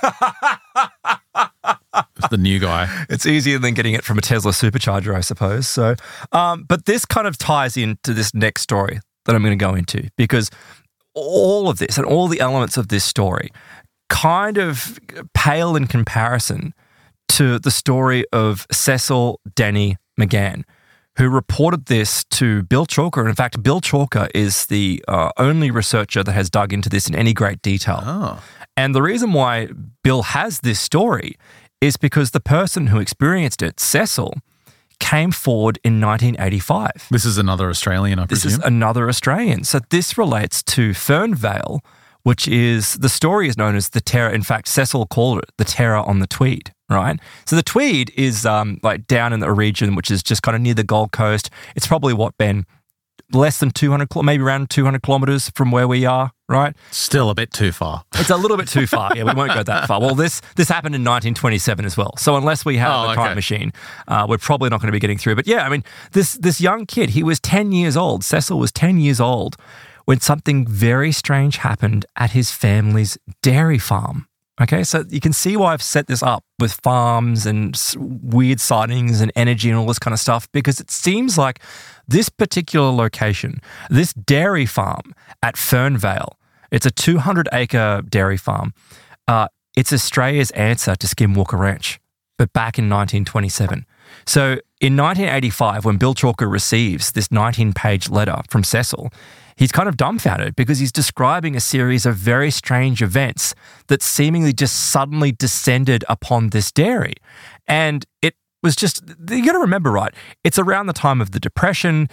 It's the new guy. It's easier than getting it from a Tesla supercharger, I suppose. So, but this kind of ties into this next story that I'm going to go into, because all of this and all the elements of this story kind of pale in comparison to the story of Cecil Denny McGann, who reported this to Bill Chalker. And in fact, Bill Chalker is the only researcher that has dug into this in any great detail. Oh. And the reason why Bill has this story is because the person who experienced it, Cecil, came forward in 1985. This is another Australian, I presume? This is another Australian. So this relates to Fernvale, which is, the story is known as the Terror. In fact, Cecil called it the Terror on the Tweed, right? So the Tweed is like down in the region, which is just kind of near the Gold Coast. It's probably Ben, less than 200, maybe around 200 kilometres from where we are, right? Still a bit too far. It's a little bit too far. Yeah, we won't go that far. Well, this happened in 1927 as well. So unless we have a time machine, we're probably not going to be getting through. But yeah, I mean, this young kid, he was 10 years old. Cecil was 10 years old when something very strange happened at his family's dairy farm. Okay, so you can see why I've set this up with farms and weird sightings and energy and all this kind of stuff, because it seems like this particular location, this dairy farm at Fernvale, it's a 200-acre dairy farm. It's Australia's answer to Skinwalker Ranch, but back in 1927. So in 1985, when Bill Chalker receives this 19-page letter from Cecil, he's kind of dumbfounded because he's describing a series of very strange events that seemingly just suddenly descended upon this dairy. And it was just, you got to remember, right, it's around the time of the Depression.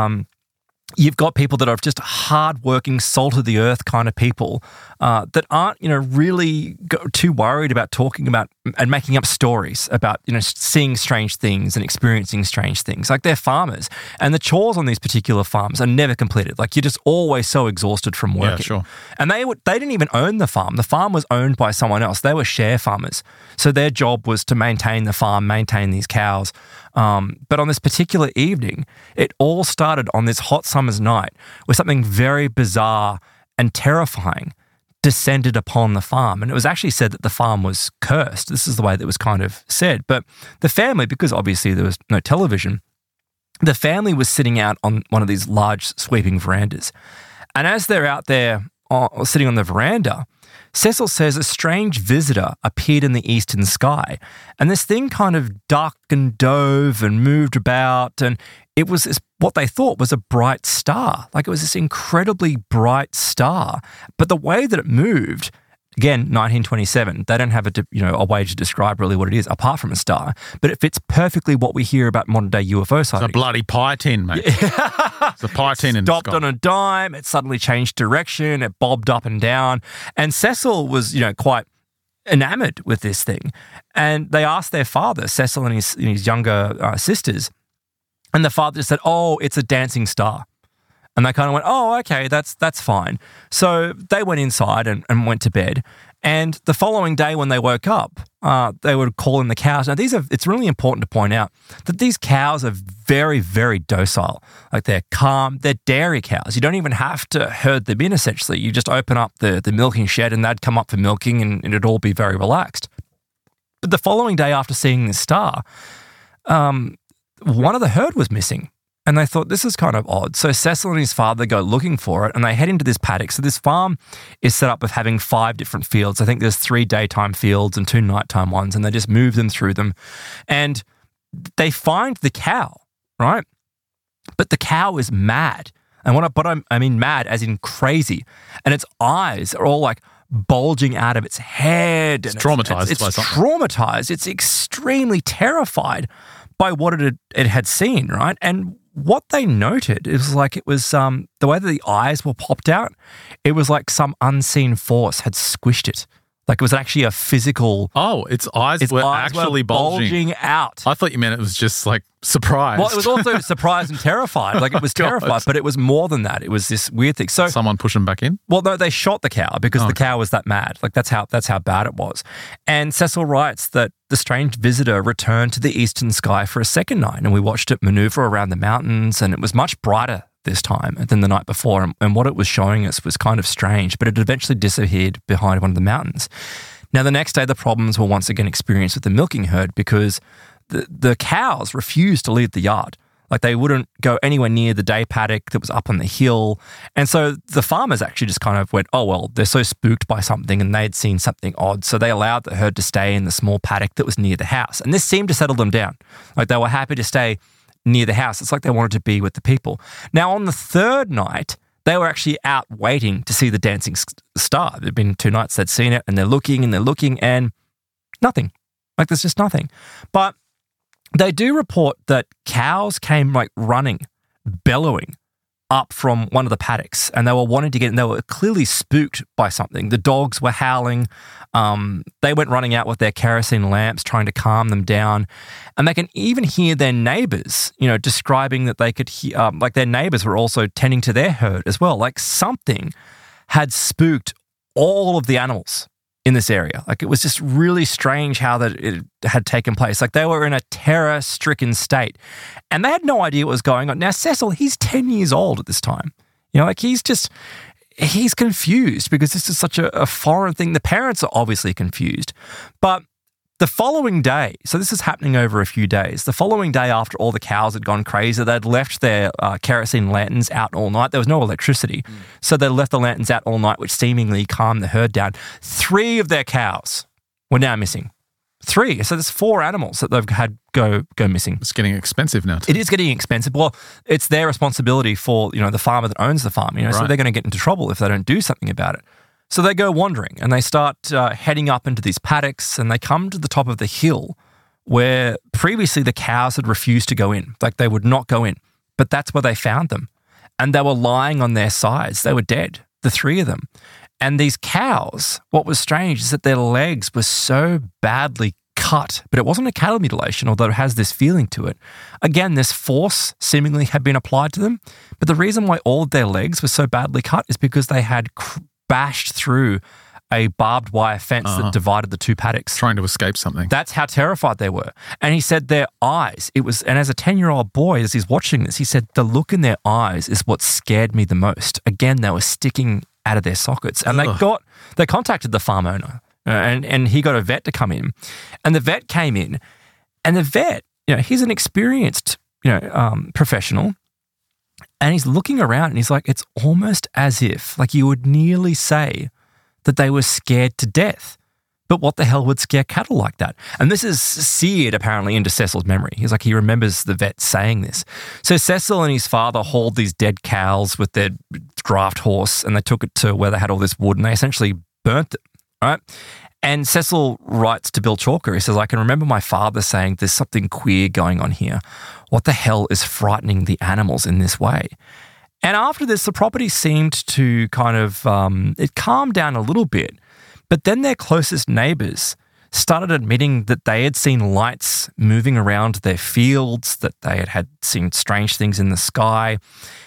You've got people that are just hard-working, salt-of-the-earth kind of people that aren't, really too worried about talking about and making up stories about, seeing strange things and experiencing strange things. Like, they're farmers, and the chores on these particular farms are never completed. Like, you're just always so exhausted from working. Yeah, sure. And they didn't even own the farm. The farm was owned by someone else. They were share farmers. So their job was to maintain the farm, maintain these cows. But on this particular evening, it all started on this hot summer's night where something very bizarre and terrifying descended upon the farm. And it was actually said that the farm was cursed. This is the way that was kind of said. But the family, because obviously there was no television, the family was sitting out on one of these large sweeping verandas. And as they're out there sitting on the veranda, Cecil says a strange visitor appeared in the eastern sky, and this thing kind of ducked and dove and moved about, and it was what they thought was a bright star. Like, it was this incredibly bright star. But the way that it moved, again, 1927, they don't have a way to describe really what it is, apart from a star, but it fits perfectly what we hear about modern-day UFO sightings. It's a bloody pie tin, mate. It's a pie tin in the sky. Stopped on a dime, it suddenly changed direction, it bobbed up and down, and Cecil was, quite enamored with this thing. And they asked their father, Cecil and his younger sisters, and the father just said, "Oh, it's a dancing star." And they kind of went, "Oh, okay, that's fine." So they went inside and went to bed. And the following day when they woke up, they would call in the cows. Now, it's really important to point out that these cows are very, very docile. Like, they're calm. They're dairy cows. You don't even have to herd them in, essentially. You just open up the milking shed and they'd come up for milking and it'd all be very relaxed. But the following day after seeing this star, one of the herd was missing. And they thought, this is kind of odd. So Cecil and his father go looking for it, and they head into this paddock. So this farm is set up with having 5 different fields. I think there's 3 daytime fields and 2 nighttime ones, and they just move them through them. And they find the cow, right? But the cow is mad. And I mean mad as in crazy. And its eyes are all like bulging out of its head. It's traumatized It's by something. traumatized. It's extremely terrified by what it had seen, right? And what they noted is like it was the way that the eyes were popped out, it was like some unseen force had squished it. Like it was actually a physical... Oh, its eyes were actually bulging out. I thought you meant it was just like surprised. Well, it was also surprised and terrified. Like it was terrified, but it was more than that. It was this weird thing. So someone pushed him back in? Well, no, they shot the cow because the cow was that mad. Like that's how bad it was. And Cecil writes that the strange visitor returned to the eastern sky for a second night, and we watched it maneuver around the mountains, and it was much brighter this time than the night before. And what it was showing us was kind of strange, but it eventually disappeared behind one of the mountains. Now, the next day, the problems were once again experienced with the milking herd because the cows refused to leave the yard. Like they wouldn't go anywhere near the day paddock that was up on the hill. And so the farmers actually just kind of went, oh, well, they're so spooked by something and they'd seen something odd. So they allowed the herd to stay in the small paddock that was near the house. And this seemed to settle them down. Like they were happy to stay near the house. It's like they wanted to be with the people. Now, on the third night, they were actually out waiting to see the dancing star. There'd been 2 nights they'd seen it, and they're looking and nothing. Like there's just nothing. But they do report that cows came like running, bellowing up from one of the paddocks, and they were wanting to get in. They were clearly spooked by something. The dogs were howling. They went running out with their kerosene lamps, trying to calm them down. And they can even hear their neighbors, describing that they could hear, like their neighbors were also tending to their herd as well. Like something had spooked all of the animals in this area. Like it was just really strange how that it had taken place. Like they were in a terror-stricken state and they had no idea what was going on. Now, Cecil, he's 10 years old at this time. Like he's confused because this is such a foreign thing. The parents are obviously confused. But the following day, so this is happening over a few days, the following day after all the cows had gone crazy, they'd left their kerosene lanterns out all night. There was no electricity. So they left the lanterns out all night, which seemingly calmed the herd down. 3 of their cows were now missing. 3. So there's 4 animals that they've had go missing. It's getting expensive now. It is getting expensive. Well, it's their responsibility for, the farmer that owns the farm, Right. So they're going to get into trouble if they don't do something about it. So they go wandering and they start heading up into these paddocks and they come to the top of the hill where previously the cows had refused to go in. Like they would not go in. But that's where they found them. And they were lying on their sides. They were dead, the 3 of them. And these cows, what was strange is that their legs were so badly cut, but it wasn't a cattle mutilation, although it has this feeling to it. Again, this force seemingly had been applied to them. But the reason why all of their legs were so badly cut is because they had bashed through a barbed wire fence that divided the 2 paddocks. Trying to escape something. That's how terrified they were. And he said their eyes, and as a 10-year-old boy, as he's watching this, he said the look in their eyes is what scared me the most. Again, they were sticking out of their sockets. And they contacted the farm owner and he got a vet to come in. And the vet came in and the vet, he's an experienced, professional. And he's looking around and he's like, it's almost as if, like you would nearly say that they were scared to death. But what the hell would scare cattle like that? And this is seared apparently into Cecil's memory. He's like, he remembers the vet saying this. So Cecil and his father hauled these dead cows with their draft horse and they took it to where they had all this wood and they essentially burnt it, right? And Cecil writes to Bill Chalker, he says, I can remember my father saying there's something queer going on here. What the hell is frightening the animals in this way? And after this, the property seemed to kind of, it calmed down a little bit. But then their closest neighbours started admitting that they had seen lights moving around their fields, that they had seen strange things in the sky.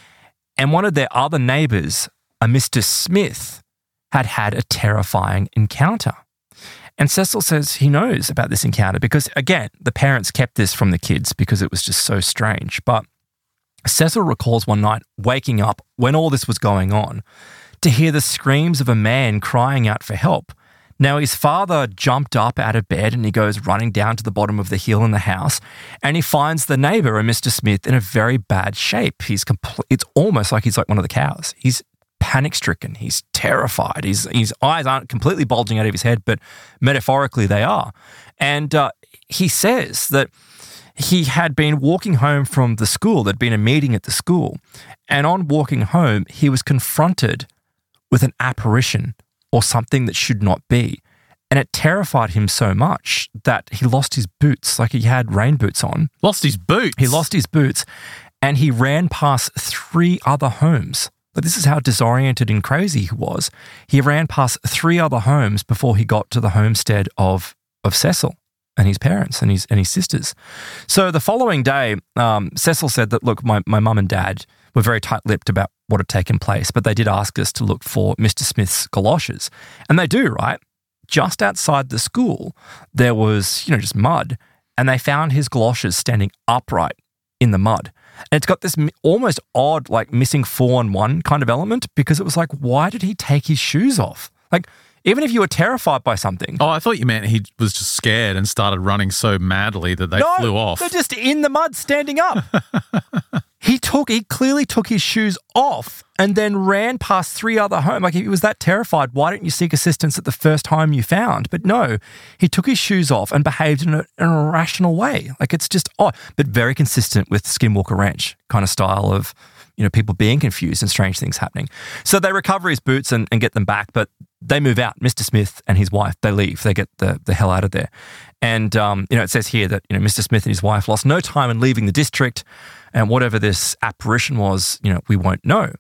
And one of their other neighbours, a Mr. Smith, had had a terrifying encounter. And Cecil says he knows about this encounter because, again, the parents kept this from the kids because it was just so strange. But Cecil recalls one night waking up when all this was going on to hear the screams of a man crying out for help. Now, his father jumped up out of bed and he goes running down to the bottom of the hill in the house and he finds the neighbour, a Mr. Smith, in a very bad shape. It's almost like he's like one of the cows. He's panic-stricken. He's terrified. His eyes aren't completely bulging out of his head, but metaphorically they are. And he says that he had been walking home from the school. There'd been a meeting at the school. And on walking home, he was confronted with an apparition or something that should not be. And it terrified him so much that he lost his boots, like he had rain boots on. Lost his boots? He lost his boots and he ran past 3 other homes. But this is how disoriented and crazy he was. He ran past 3 other homes before he got to the homestead of Cecil and his parents and his sisters. So the following day, Cecil said that, look, my mum and dad were very tight-lipped about what had taken place, but they did ask us to look for Mr. Smith's galoshes. And they do, right? Just outside the school, there was, just mud, and they found his galoshes standing upright in the mud. And it's got this almost odd, like missing 4-on-1 kind of element, because it was like, why did he take his shoes off? Like, even if you were terrified by something. Oh, I thought you meant he was just scared and started running so madly that they flew off. They're just in the mud standing up. He clearly took his shoes off and then ran past 3 other homes. Like, if he was that terrified, why didn't you seek assistance at the first home you found? But no, he took his shoes off and behaved in an irrational way. Like, it's just odd, but very consistent with Skinwalker Ranch kind of style of, people being confused and strange things happening. So they recover his boots and get them back, but they move out. Mr. Smith and his wife, they leave. They get the hell out of there. And, it says here that, Mr. Smith and his wife lost no time in leaving the district, and whatever this apparition was, we won't know.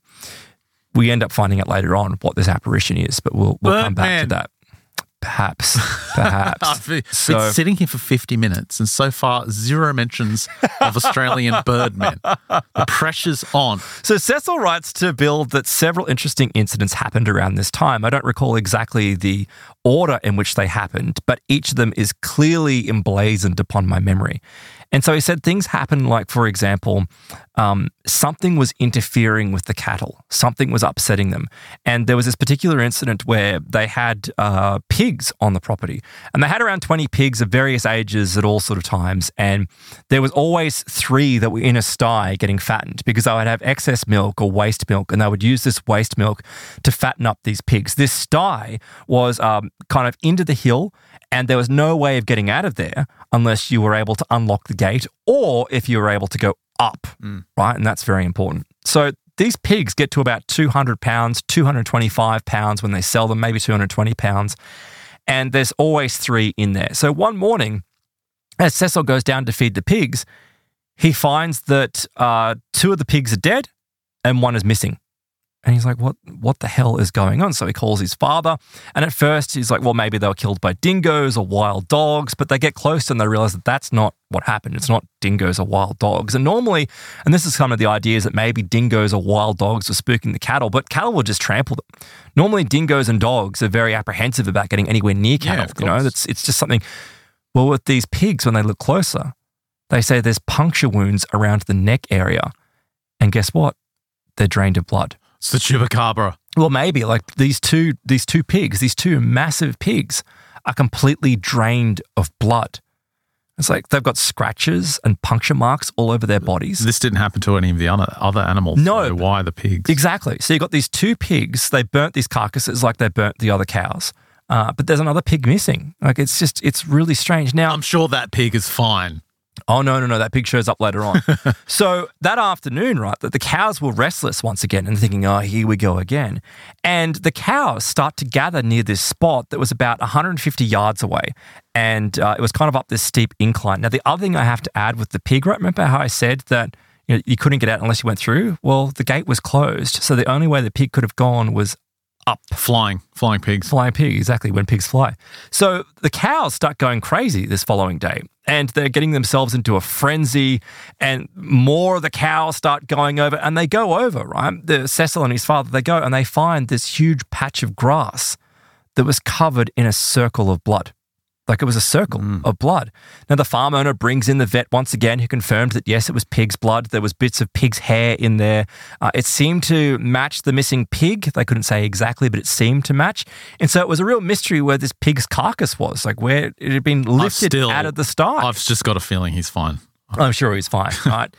We end up finding out later on what this apparition is, but we'll come back to that. Perhaps. I've been sitting here for 50 minutes and so far 0 mentions of Australian birdmen. The pressure's on. So Cecil writes to Bill that several interesting incidents happened around this time. I don't recall exactly the order in which they happened, but each of them is clearly emblazoned upon my memory. And so he said things happened like, for example, something was interfering with the cattle. Something was upsetting them. And there was this particular incident where they had pigs on the property. And they had around 20 pigs of various ages at all sort of times. And there was always 3 that were in a sty getting fattened because they would have excess milk or waste milk. And they would use this waste milk to fatten up these pigs. This sty was kind of into the hill, and there was no way of getting out of there unless you were able to unlock the gate or if you were able to go up, right? And that's very important. So these pigs get to about 200 pounds, 225 pounds when they sell them, maybe 220 pounds. And there's always 3 in there. So one morning, as Cecil goes down to feed the pigs, he finds that 2 of the pigs are dead and 1 is missing. And he's like, what the hell is going on? So he calls his father. And at first he's like, well, maybe they were killed by dingoes or wild dogs. But they get close and they realize that that's not what happened. It's not dingoes or wild dogs. And normally, and this is kind of the idea, is that maybe dingoes or wild dogs were spooking the cattle, but cattle will just trample them. Normally, dingoes and dogs are very apprehensive about getting anywhere near cattle. It's just something. Well, with these pigs, when they look closer, they say there's puncture wounds around the neck area. And guess what? They're drained of blood. It's the chupacabra. Well, maybe like these two pigs, these 2 massive pigs are completely drained of blood. It's like they've got scratches and puncture marks all over their bodies. This didn't happen to any of the other animals. No. So why the pigs? Exactly. So you've got these 2 pigs. They burnt these carcasses like they burnt the other cows. But there's another pig missing. Like it's really strange. Now, I'm sure that pig is fine. Oh, no. That pig shows up later on. So that afternoon, right, the cows were restless once again and thinking, oh, here we go again. And the cows start to gather near this spot that was about 150 yards away. And it was kind of up this steep incline. Now, the other thing I have to add with the pig, right, remember how I said that you couldn't get out unless you went through? Well, the gate was closed. So the only way the pig could have gone was up. Flying pigs. Flying pig, exactly, when pigs fly. So the cows start going crazy this following day, and they're getting themselves into a frenzy, and more of the cows start going over, and they go over, right? Cecil and his father, they go and they find this huge patch of grass that was covered in a circle of blood. Like it was a circle of blood. Now, the farm owner brings in the vet once again, who confirmed that, yes, it was pig's blood. There was bits of pig's hair in there. It seemed to match the missing pig. They couldn't say exactly, but it seemed to match. And so it was a real mystery where this pig's carcass was, like where it had been lifted out of the sty. I've just got a feeling he's fine. I'm sure he's fine, right?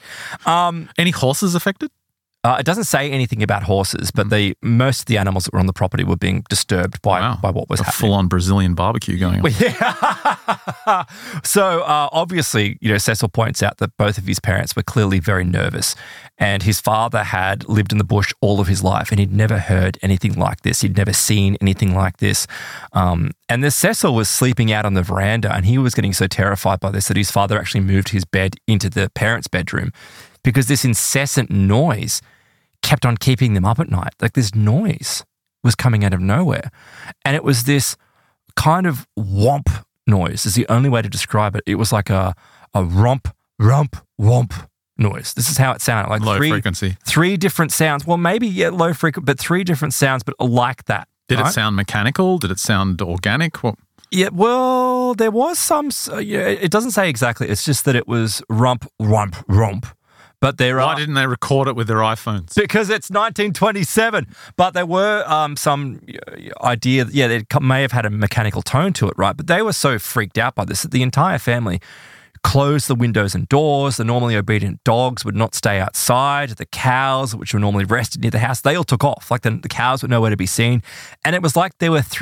Any horses affected? It doesn't say anything about horses, but most of the animals that were on the property were being disturbed by what was happening. Full-on Brazilian barbecue going on. Yeah. So obviously, Cecil points out that both of his parents were clearly very nervous, and his father had lived in the bush all of his life, and he'd never heard anything like this. He'd never seen anything like this. And the Cecil was sleeping out on the veranda, and he was getting so terrified by this that his father actually moved his bed into the parents' bedroom because this incessant noise kept on keeping them up at night. Like this noise was coming out of nowhere. And it was this kind of whomp noise is the only way to describe it. It was like a romp, whomp noise. This is how it sounded. Like low frequency. 3 different sounds. Well, maybe, low frequency, but 3 different sounds, but like that. Did it sound mechanical? Did it sound organic? What? Yeah, well, there was some, it doesn't say exactly. It's just that it was romp. But Why didn't they record it with their iPhones? Because it's 1927. But there were some idea, it may have had a mechanical tone to it, right? But they were so freaked out by this that the entire family closed the windows and doors. The normally obedient dogs would not stay outside. The cows, which were normally rested near the house, they all took off. Like the cows were nowhere to be seen. And it was like there were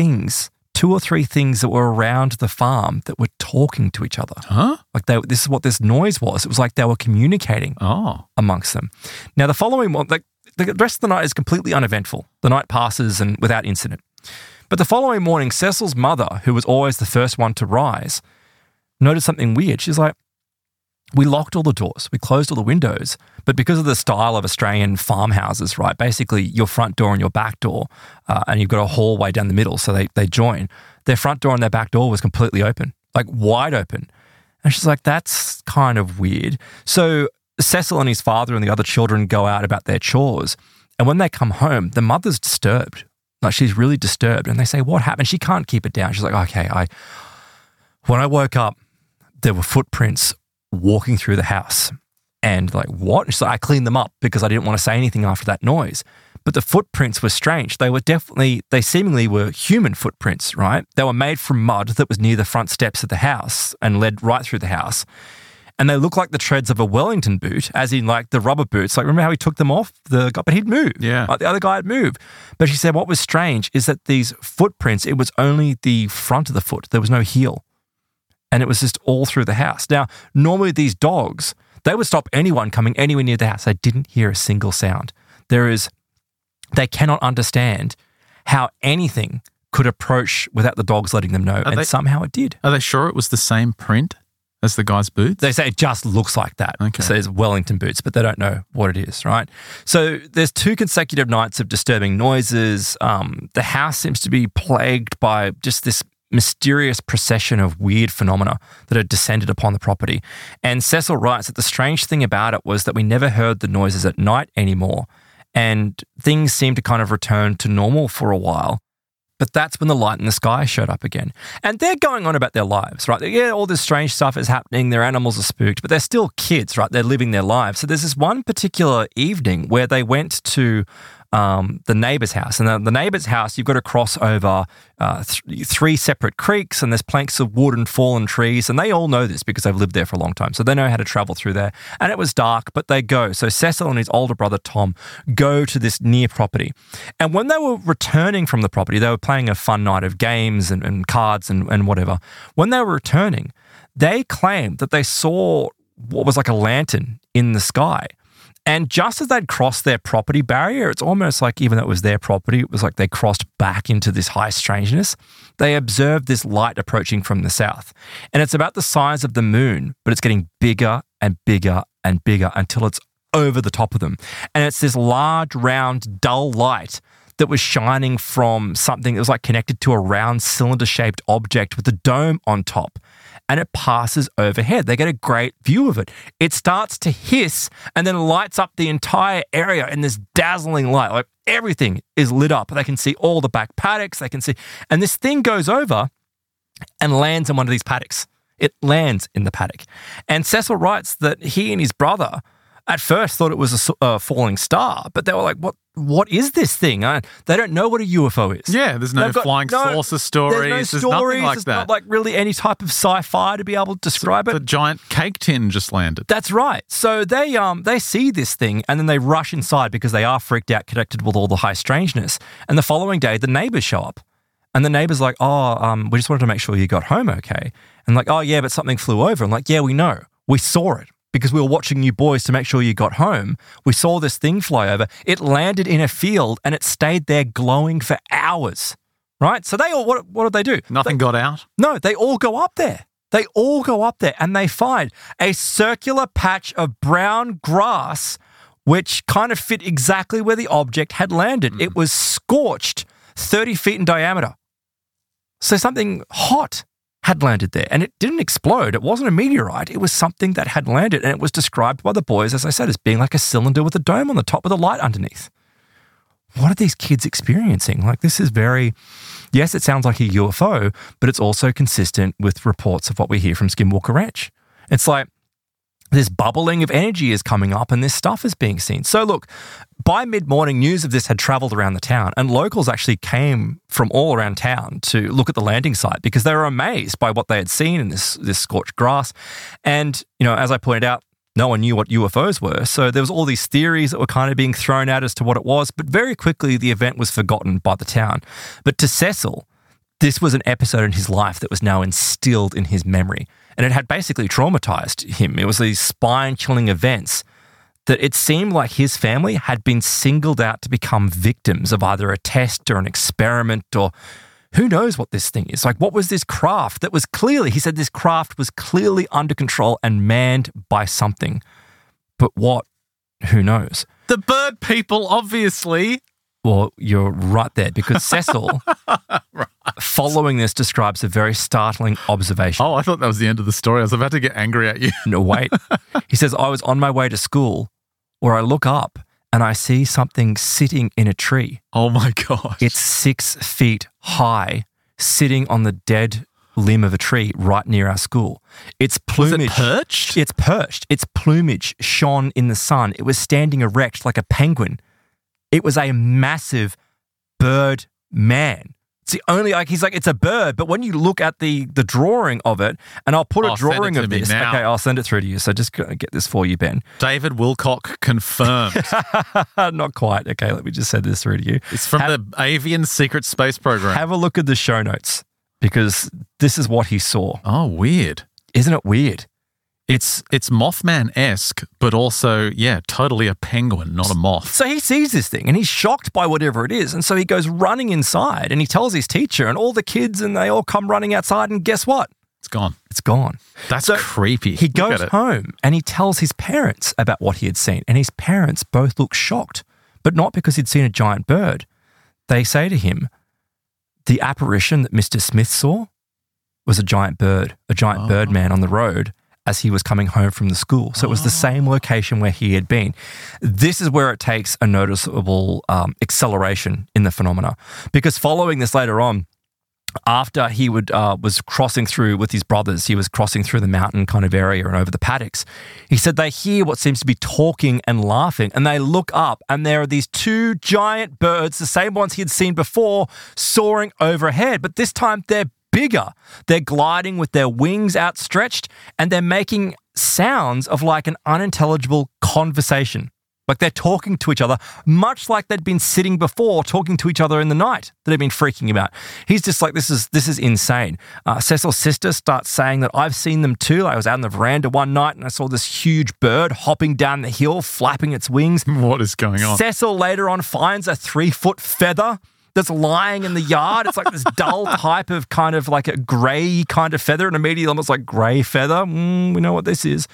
2 or 3 things that were around the farm that were talking to each other. Huh? Like this is what this noise was. It was like they were communicating amongst them. Now, the following morning, the rest of the night is completely uneventful. The night passes and without incident. But the following morning, Cecil's mother, who was always the first one to rise, noticed something weird. She's like, we locked all the doors, we closed all the windows, but because of the style of Australian farmhouses, right, basically your front door and your back door, and you've got a hallway down the middle, so they join, their front door and their back door was completely open, like wide open. And she's like, that's kind of weird. So Cecil and his father and the other children go out about their chores, and when they come home, the mother's disturbed. Like she's really disturbed, and they say, what happened? She can't keep it down. She's like, okay, when I woke up, there were footprints walking through the house. And like, what? So I cleaned them up because I didn't want to say anything after that noise. But the footprints were strange. They seemingly were human footprints, right? They were made from mud that was near the front steps of the house and led right through the house. And they look like the treads of a Wellington boot, as in like the rubber boots. Like, remember how he took them off? But he'd moved. Yeah. Like the other guy had moved. But she said what was strange is that these footprints, it was only the front of the foot. There was no heel. And it was just all through the house. Now, normally these dogs, they would stop anyone coming anywhere near the house. They didn't hear a single sound. They cannot understand how anything could approach without the dogs letting them know. Somehow it did. Are they sure it was the same print as the guy's boots? They say it just looks like that. Okay. So there's Wellington boots, but they don't know what it is, right? So there's 2 consecutive nights of disturbing noises. The house seems to be plagued by just this mysterious procession of weird phenomena that had descended upon the property. And Cecil writes that the strange thing about it was that we never heard the noises at night anymore, and things seemed to kind of return to normal for a while. But that's when the light in the sky showed up again. And they're going on about their lives, right? Yeah, all this strange stuff is happening, their animals are spooked, but they're still kids, right? They're living their lives. So there's this one particular evening where they went to the neighbour's house. And the neighbour's house, you've got to cross over 3 separate creeks, and there's planks of wood and fallen trees. And they all know this because they've lived there for a long time. So they know how to travel through there. And it was dark, but they go. So Cecil and his older brother, Tom, go to this near property. And when they were returning from the property, they were playing a fun night of games and cards and whatever. When they were returning, they claimed that they saw what was like a lantern in the sky. And just as they'd crossed their property barrier, it's almost like even though it was their property, it was like they crossed back into this high strangeness. They observed this light approaching from the south. And it's about the size of the moon, but it's getting bigger and bigger and bigger until it's over the top of them. And it's this large, round, dull light that was shining from something that was like connected to a round cylinder-shaped object with a dome on top. And it passes overhead. They get a great view of it. It starts to hiss and then lights up the entire area in this dazzling light. Like everything is lit up. They can see all the back paddocks. They can see, and this thing goes over and lands in one of these paddocks. It lands in the paddock. And Cecil writes that he and his brother at first thought it was a falling star, but they were like, what is this thing? They don't know what a UFO is. Yeah, there's no flying saucer stories. There's nothing like There's that. not like really any type of sci-fi to be able to describe it. The giant cake tin just landed. That's right. So they see this thing and then they rush inside because they are freaked out, connected with all the high strangeness. And the following day, the neighbors show up. And the neighbor's like, we just wanted to make sure you got home okay. And like, oh, yeah, but something flew over. I'm like, yeah, we know. We saw it because we were watching you boys to make sure you got home. We saw this thing fly over. It landed in a field and it stayed there glowing for hours, right? So they all, what did they do? Nothing got out? No, they all go up there. They all go up there and they find a circular patch of brown grass which kind of fit exactly where the object had landed. It was scorched 30 feet in diameter. So something hot had landed there and it didn't explode. It wasn't a meteorite. It was something that had landed and it was described by the boys, as I said, as being like a cylinder with a dome on the top with a light underneath. What are these kids experiencing? Like, this is very, yes, it sounds like a UFO, but it's also consistent with reports of what we hear from Skinwalker Ranch. It's like this bubbling of energy is coming up and this stuff is being seen. So look, by mid-morning, news of this had traveled around the town and locals actually came from all around town to look at the landing site because they were amazed by what they had seen in this scorched grass. And, you know, as I pointed out, no one knew what UFOs were. So there was all these theories that were kind of being thrown out as to what it was. But very quickly, the event was forgotten by the town. But to Cecil, this was an episode in his life that was now instilled in his memory. And it had basically traumatized him. It was these spine-chilling events that it seemed like his family had been singled out to become victims of either a test or an experiment or who knows what this thing is. Like, what was this craft that was clearly, he said this craft was clearly under control and manned by something. But what? Who knows? The bird people, obviously. Well, you're right there because Cecil, right, following this, describes a very startling observation. Oh, I thought that was the end of the story. I was about to get angry at you. No, wait. He says, I was on my way to school where I look up and I see something sitting in a tree. Oh my gosh. It's 6 feet high, sitting on the dead limb of a tree right near our school. Its plumage... Was it perched? It's perched. Its plumage shone in the sun. It was standing erect like a penguin. It was a massive bird man. It's the only, like, he's like, it's a bird, but when you look at the drawing of it, and I'll put a drawing of this. Now. Okay, I'll send it through to you. So just get this for you, Ben. David Wilcock confirmed. Not quite. Okay, let me just send this through to you. It's from the Avian Secret Space Program. Have a look at the show notes because this is what he saw. Oh, weird. Isn't it weird? It's Mothman-esque, but also, yeah, totally a penguin, not a moth. So he sees this thing and he's shocked by whatever it is. And so he goes running inside and he tells his teacher and all the kids and they all come running outside and guess what? It's gone. It's gone. That's creepy. He goes home and he tells his parents about what he had seen. And his parents both look shocked, but not because he'd seen a giant bird. They say to him, the apparition that Mr. Smith saw was a giant bird, bird man on the road as he was coming home from the school. So it was the same location where he had been. This is where it takes a noticeable acceleration in the phenomena. Because following this later on, after he was crossing through with his brothers, he was crossing through the mountain kind of area and over the paddocks. He said they hear what seems to be talking and laughing, and they look up, and there are these 2 giant birds, the same ones he had seen before, soaring overhead. But this time they're bigger. They're gliding with their wings outstretched, and they're making sounds of like an unintelligible conversation. Like they're talking to each other, much like they'd been sitting before, talking to each other in the night that had been freaking him out. He's just like, this is insane. Cecil's sister starts saying that I've seen them too. I was out on the veranda one night and I saw this huge bird hopping down the hill, flapping its wings. What is going on? Cecil later on finds a 3-foot feather that's lying in the yard. It's like this dull type of kind of like a grey kind of feather, and immediately almost like grey feather. We know what this is.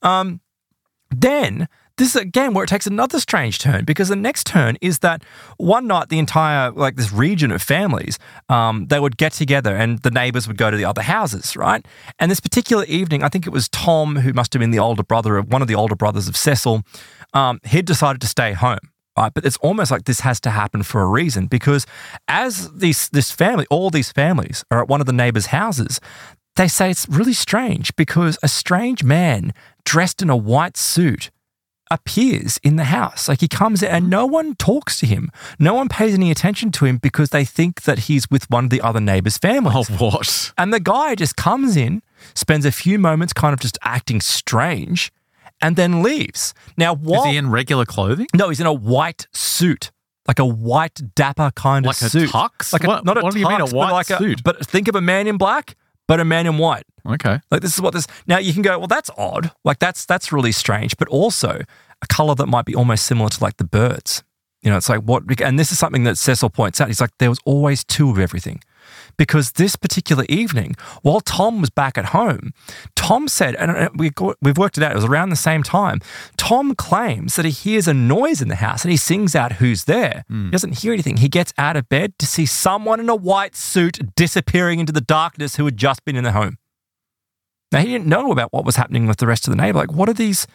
Then this is again where it takes another strange turn, because the next turn is that one night the entire, like this region of families, they would get together and the neighbours would go to the other houses, right? And this particular evening, I think it was Tom, who must have been the older brother of one of the older brothers of Cecil, he'd decided to stay home. Right, but it's almost like this has to happen for a reason, because as this family, all these families are at one of the neighbours' houses, they say it's really strange because a strange man dressed in a white suit appears in the house. Like he comes in and no one talks to him. No one pays any attention to him because they think that he's with one of the other neighbours' families. Oh, what? And the guy just comes in, spends a few moments kind of just acting strange, and then leaves. Now, is he in regular clothing? No, he's in a white suit. like a white dapper kind of Like a suit. tux? Like not a what tux, do you mean, a but white like suit? But think of a man in black, but a man in white. Okay. Like this is what this. Now you can go, well, that's odd. Like that's really strange. But also a color that might be almost similar to like the birds. You know, it's like what, and this is something that Cecil points out. He's like, there was always two of everything. Because this particular evening, while Tom was back at home, Tom said, and we've worked it out, it was around the same time, Tom claims that he hears a noise in the house and he sings out who's there. He doesn't hear anything. He gets out of bed to see someone in a white suit disappearing into the darkness who had just been in the home. Now, he didn't know about what was happening with the rest of the neighbor. Like, what are these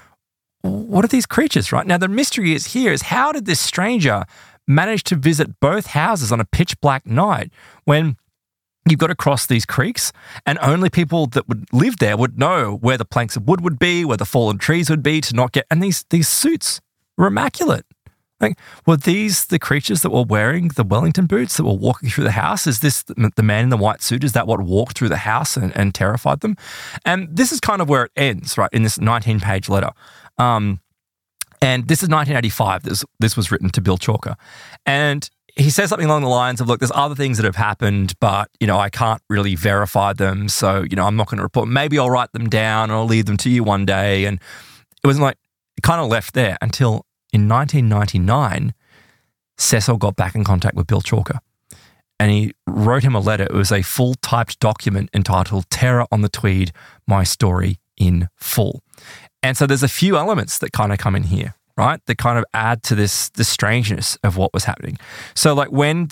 creatures, right? Now, the mystery is how did this stranger manage to visit both houses on a pitch black night when you've got to cross these creeks and only people that would live there would know where the planks of wood would be, where the fallen trees would be to not get, and these suits were immaculate. Like, were these the creatures that were wearing the Wellington boots that were walking through the house? Is this the man in the white suit? Is that what walked through the house and terrified them? And this is kind of where it ends, right, in this 19-page letter. And this is 1985. This was written to Bill Chalker. And he says something along the lines of, look, there's other things that have happened, but, you know, I can't really verify them. So, you know, I'm not going to report. Maybe I'll write them down and I'll leave them to you one day. And it wasn't like, it kind of left there until in 1999, Cecil got back in contact with Bill Chalker and he wrote him a letter. It was a full typed document entitled Terror on the Tweed, My Story in Full. And so there's a few elements that kind of come in here, right? That kind of add to the strangeness of what was happening. So like when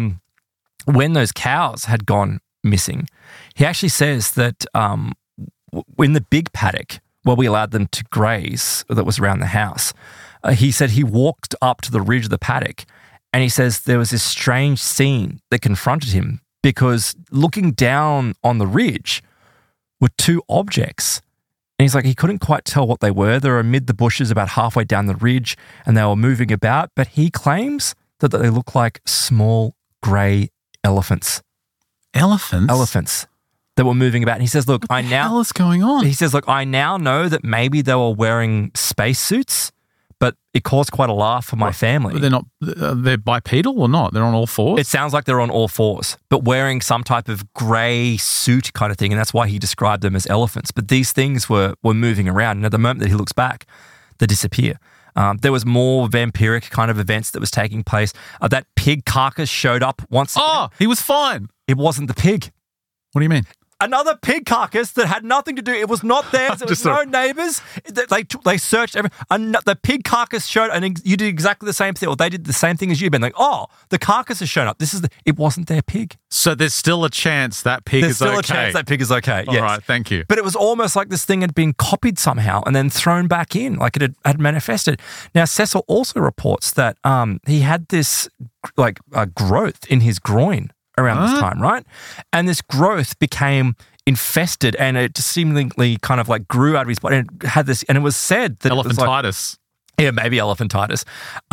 those cows had gone missing, he actually says that in the big paddock where we allowed them to graze that was around the house, he said he walked up to the ridge of the paddock and he says there was this strange scene that confronted him because looking down on the ridge were two objects. And he's like, he couldn't quite tell what they were. They were amid the bushes about halfway down the ridge and they were moving about. But he claims that they look like small grey elephants. Elephants? Elephants that were moving about. And he says, look, what the hell is going on? He says, look, I now know that maybe they were wearing spacesuits, but it caused quite a laugh for my family. They're bipedal or not? They're on all fours? It sounds like they're on all fours, but wearing some type of grey suit kind of thing, and that's why he described them as elephants. But these things were moving around, and at the moment that he looks back, they disappear. There was more vampiric kind of events that was taking place. That pig carcass showed up once again. Oh, he was fine. It wasn't the pig. What do you mean? Another pig carcass that had nothing to do. It was not theirs. It was no neighbours. They searched the pig carcass showed, and you did exactly the same thing. Or they did the same thing as you. Been like, oh, the carcass has shown up. It wasn't their pig. So there's still a chance that pig is okay. There's still a chance that pig is okay. Yes. All right, thank you. But it was almost like this thing had been copied somehow and then thrown back in, like it had manifested. Now, Cecil also reports that he had this growth in his groin around this time, right? And this growth became infested and it seemingly kind of like grew out of his body and it had this, and it was said that elephantitis. Maybe elephantitis.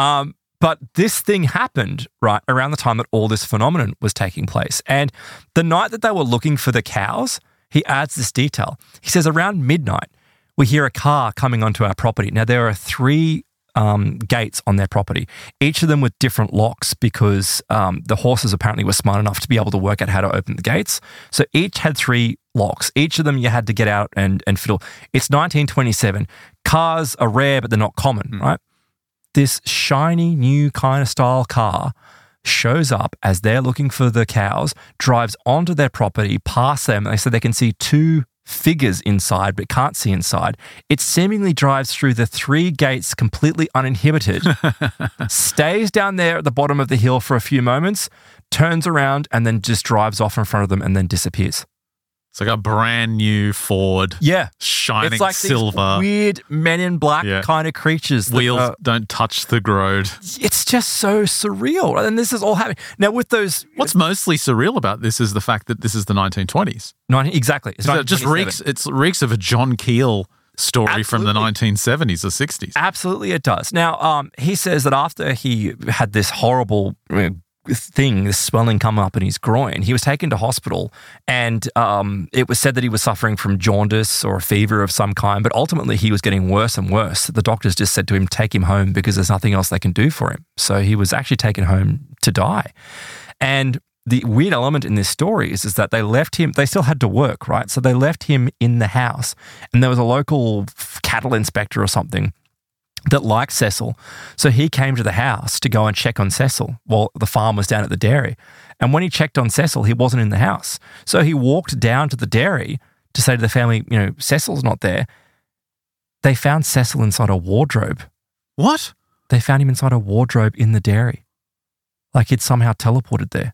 But this thing happened right around the time that all this phenomenon was taking place. And the night that they were looking for the cows, he adds this detail. He says around midnight, we hear a car coming onto our property. Now, there are 3 gates on their property, each of them with different locks because the horses apparently were smart enough to be able to work out how to open the gates. So each had 3 locks. Each of them you had to get out and fiddle. It's 1927. Cars are rare, but they're not common, right? This shiny new kind of style car shows up as they're looking for the cows, drives onto their property, past them. They said they can see 2 figures inside but can't see inside. It seemingly drives through the 3 gates completely uninhibited, stays down there at the bottom of the hill for a few moments, turns around and then just drives off in front of them and then disappears. It's like a brand new Ford. Yeah. Shining it's like silver. These weird Men in Black kind of creatures. Wheels don't touch the road. It's just so surreal. And this is all happening. Now with those... What's mostly surreal about this is the fact that this is the 1920s. Exactly. It just reeks of a John Keel story from the 1970s or 60s. Absolutely it does. Now, he says that after he had this horrible this swelling come up in his groin. He was taken to hospital, and it was said that he was suffering from jaundice or a fever of some kind, but ultimately he was getting worse and worse. The doctors just said to him, take him home because there's nothing else they can do for him. So he was actually taken home to die. And the weird element in this story is that they left him, they still had to work, right? So they left him in the house, and there was a local cattle inspector or something that liked Cecil. So he came to the house to go and check on Cecil while the farm was down at the dairy. And when he checked on Cecil, he wasn't in the house. So he walked down to the dairy to say to the family, Cecil's not there. They found Cecil inside a wardrobe. What? They found him inside a wardrobe in the dairy. Like he'd somehow teleported there.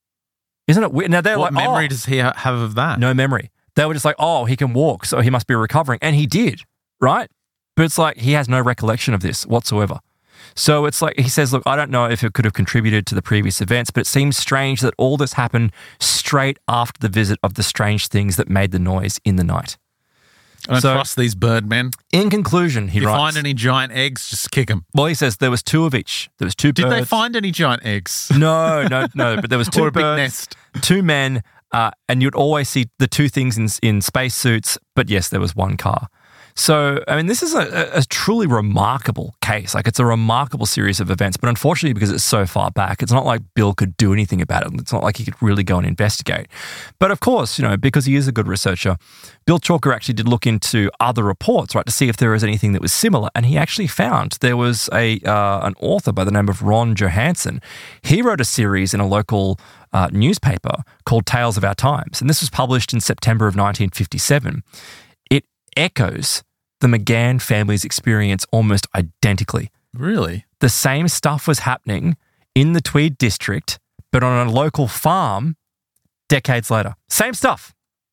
Isn't it weird? Now they're what like, memory does he have of that? No memory. They were just like, he can walk, so he must be recovering. And he did, right? But it's like he has no recollection of this whatsoever. So it's like he says, look, I don't know if it could have contributed to the previous events, but it seems strange that all this happened straight after the visit of the strange things that made the noise in the night. I don't trust these birdmen. In conclusion, he writes, if you writes, find any giant eggs, just kick them. Well, he says there was 2 of each. There was 2 birds. Did they find any giant eggs? No, but there was 2 or a birds, big nest. 2 men, and you'd always see the 2 things in spacesuits, but yes, there was 1 car. So, I mean, this is a truly remarkable case. Like, it's a remarkable series of events, but unfortunately, because it's so far back, it's not like Bill could do anything about it. It's not like he could really go and investigate. But of course, because he is a good researcher, Bill Chalker actually did look into other reports, right, to see if there was anything that was similar. And he actually found there was an author by the name of Ron Johansson. He wrote a series in a local newspaper called Tales of Our Times. And this was published in September of 1957. It echoes the McGann family's experience almost identically. Really? The same stuff was happening in the Tweed district, but on a local farm decades later. Same stuff.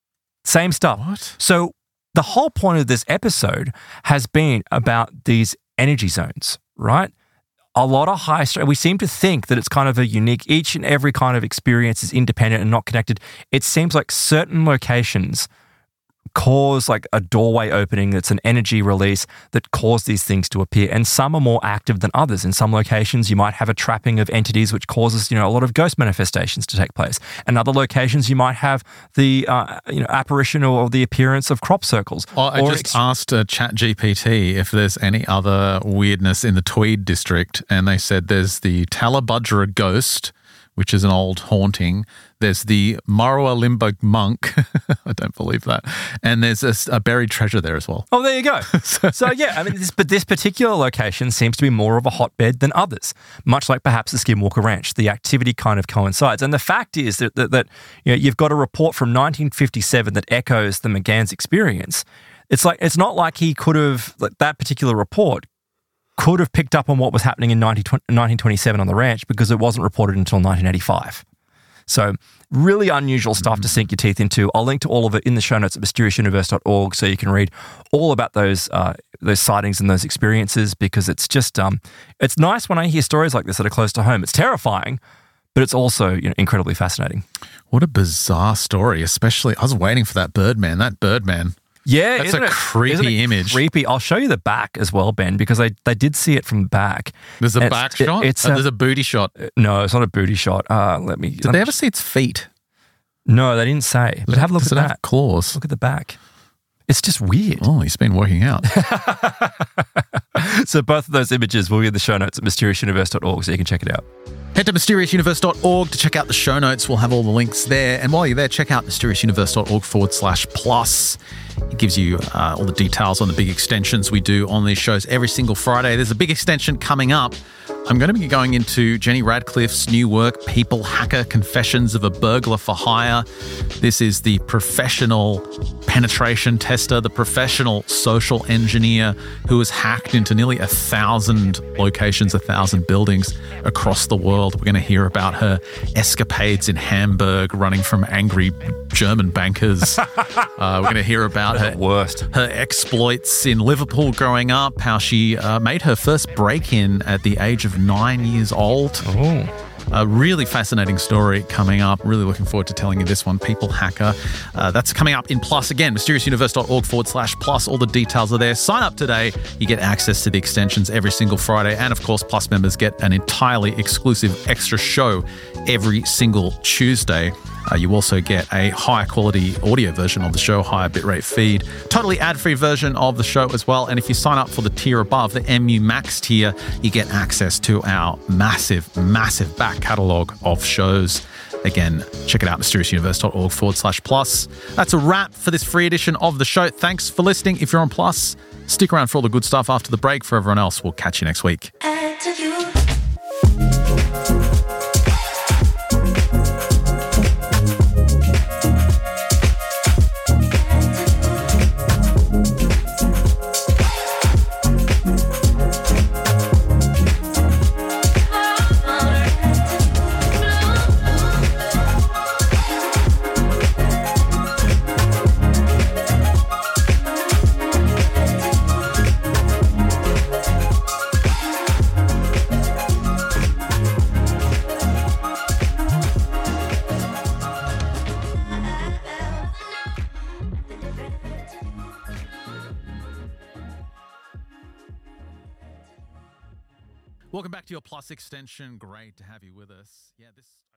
What? So the whole point of this episode has been about these energy zones, right? A lot of high stress. We seem to think that it's kind of a unique, each and every kind of experience is independent and not connected. It seems like certain locations cause like a doorway opening that's an energy release that cause these things to appear, and some are more active than others. In some locations you might have a trapping of entities which causes a lot of ghost manifestations to take place. In other locations you might have the apparition or the appearance of crop circles. I just asked ChatGPT if there's any other weirdness in the Tweed district, and they said there's the Talabudra ghost, which is an old haunting. There's the Marwa Limburg monk. I don't believe that. And there's a buried treasure there as well. Oh, there you go. So yeah, I mean, this particular location seems to be more of a hotbed than others, much like perhaps the Skinwalker Ranch. The activity kind of coincides. And the fact is that you've got a report from 1957 that echoes the McGann's experience. It's not like he could have, that particular report could have picked up on what was happening in 1927 on the ranch, because it wasn't reported until 1985. So really unusual stuff to sink your teeth into. I'll link to all of it in the show notes at mysteriousuniverse.org so you can read all about those sightings and those experiences, because it's just it's nice when I hear stories like this that are close to home. It's terrifying, but it's also incredibly fascinating. What a bizarre story, especially I was waiting for that Birdman. Yeah, that's a creepy image. Creepy. I'll show you the back as well, Ben, because they did see it from the back. There's a back shot? There's a booty shot. No, it's not a booty shot. Did they ever see its feet? No, they didn't say. But have a look at that. Have claws? Look at the back. It's just weird. Oh, he's been working out. So both of those images will be in the show notes at mysteriousuniverse.org so you can check it out. Head to mysteriousuniverse.org to check out the show notes. We'll have all the links there. And while you're there, check out mysteriousuniverse.org/plus. It gives you all the details on the big extensions we do on these shows every single Friday. There's a big extension coming up. I'm going to be going into Jenny Radcliffe's new work, People Hacker, Confessions of a Burglar for Hire. This is the professional penetration tester, the professional social engineer who has hacked into nearly 1,000 locations, 1,000 buildings across the world. We're going to hear about her escapades in Hamburg, running from angry German bankers. We're going to hear about her exploits in Liverpool growing up, how she made her first break-in at the age of 9 years old. Oh. A really fascinating story coming up. Really looking forward to telling you this one, People Hacker. That's coming up in Plus again, mysteriousuniverse.org/plus. All the details are there. Sign up today. You get access to the extensions every single Friday. And of course, Plus members get an entirely exclusive extra show every single Tuesday. You also get a higher quality audio version of the show, higher bitrate feed, totally ad-free version of the show as well. And if you sign up for the tier above, the MU Max tier, you get access to our massive back catalogue of shows. Again, check it out, mysteriousuniverse.org/plus. That's a wrap for this free edition of the show. Thanks for listening. If you're on Plus, stick around for all the good stuff after the break. For everyone else, we'll catch you next week. Welcome back to your Plus extension. Great to have you with us. Yeah, this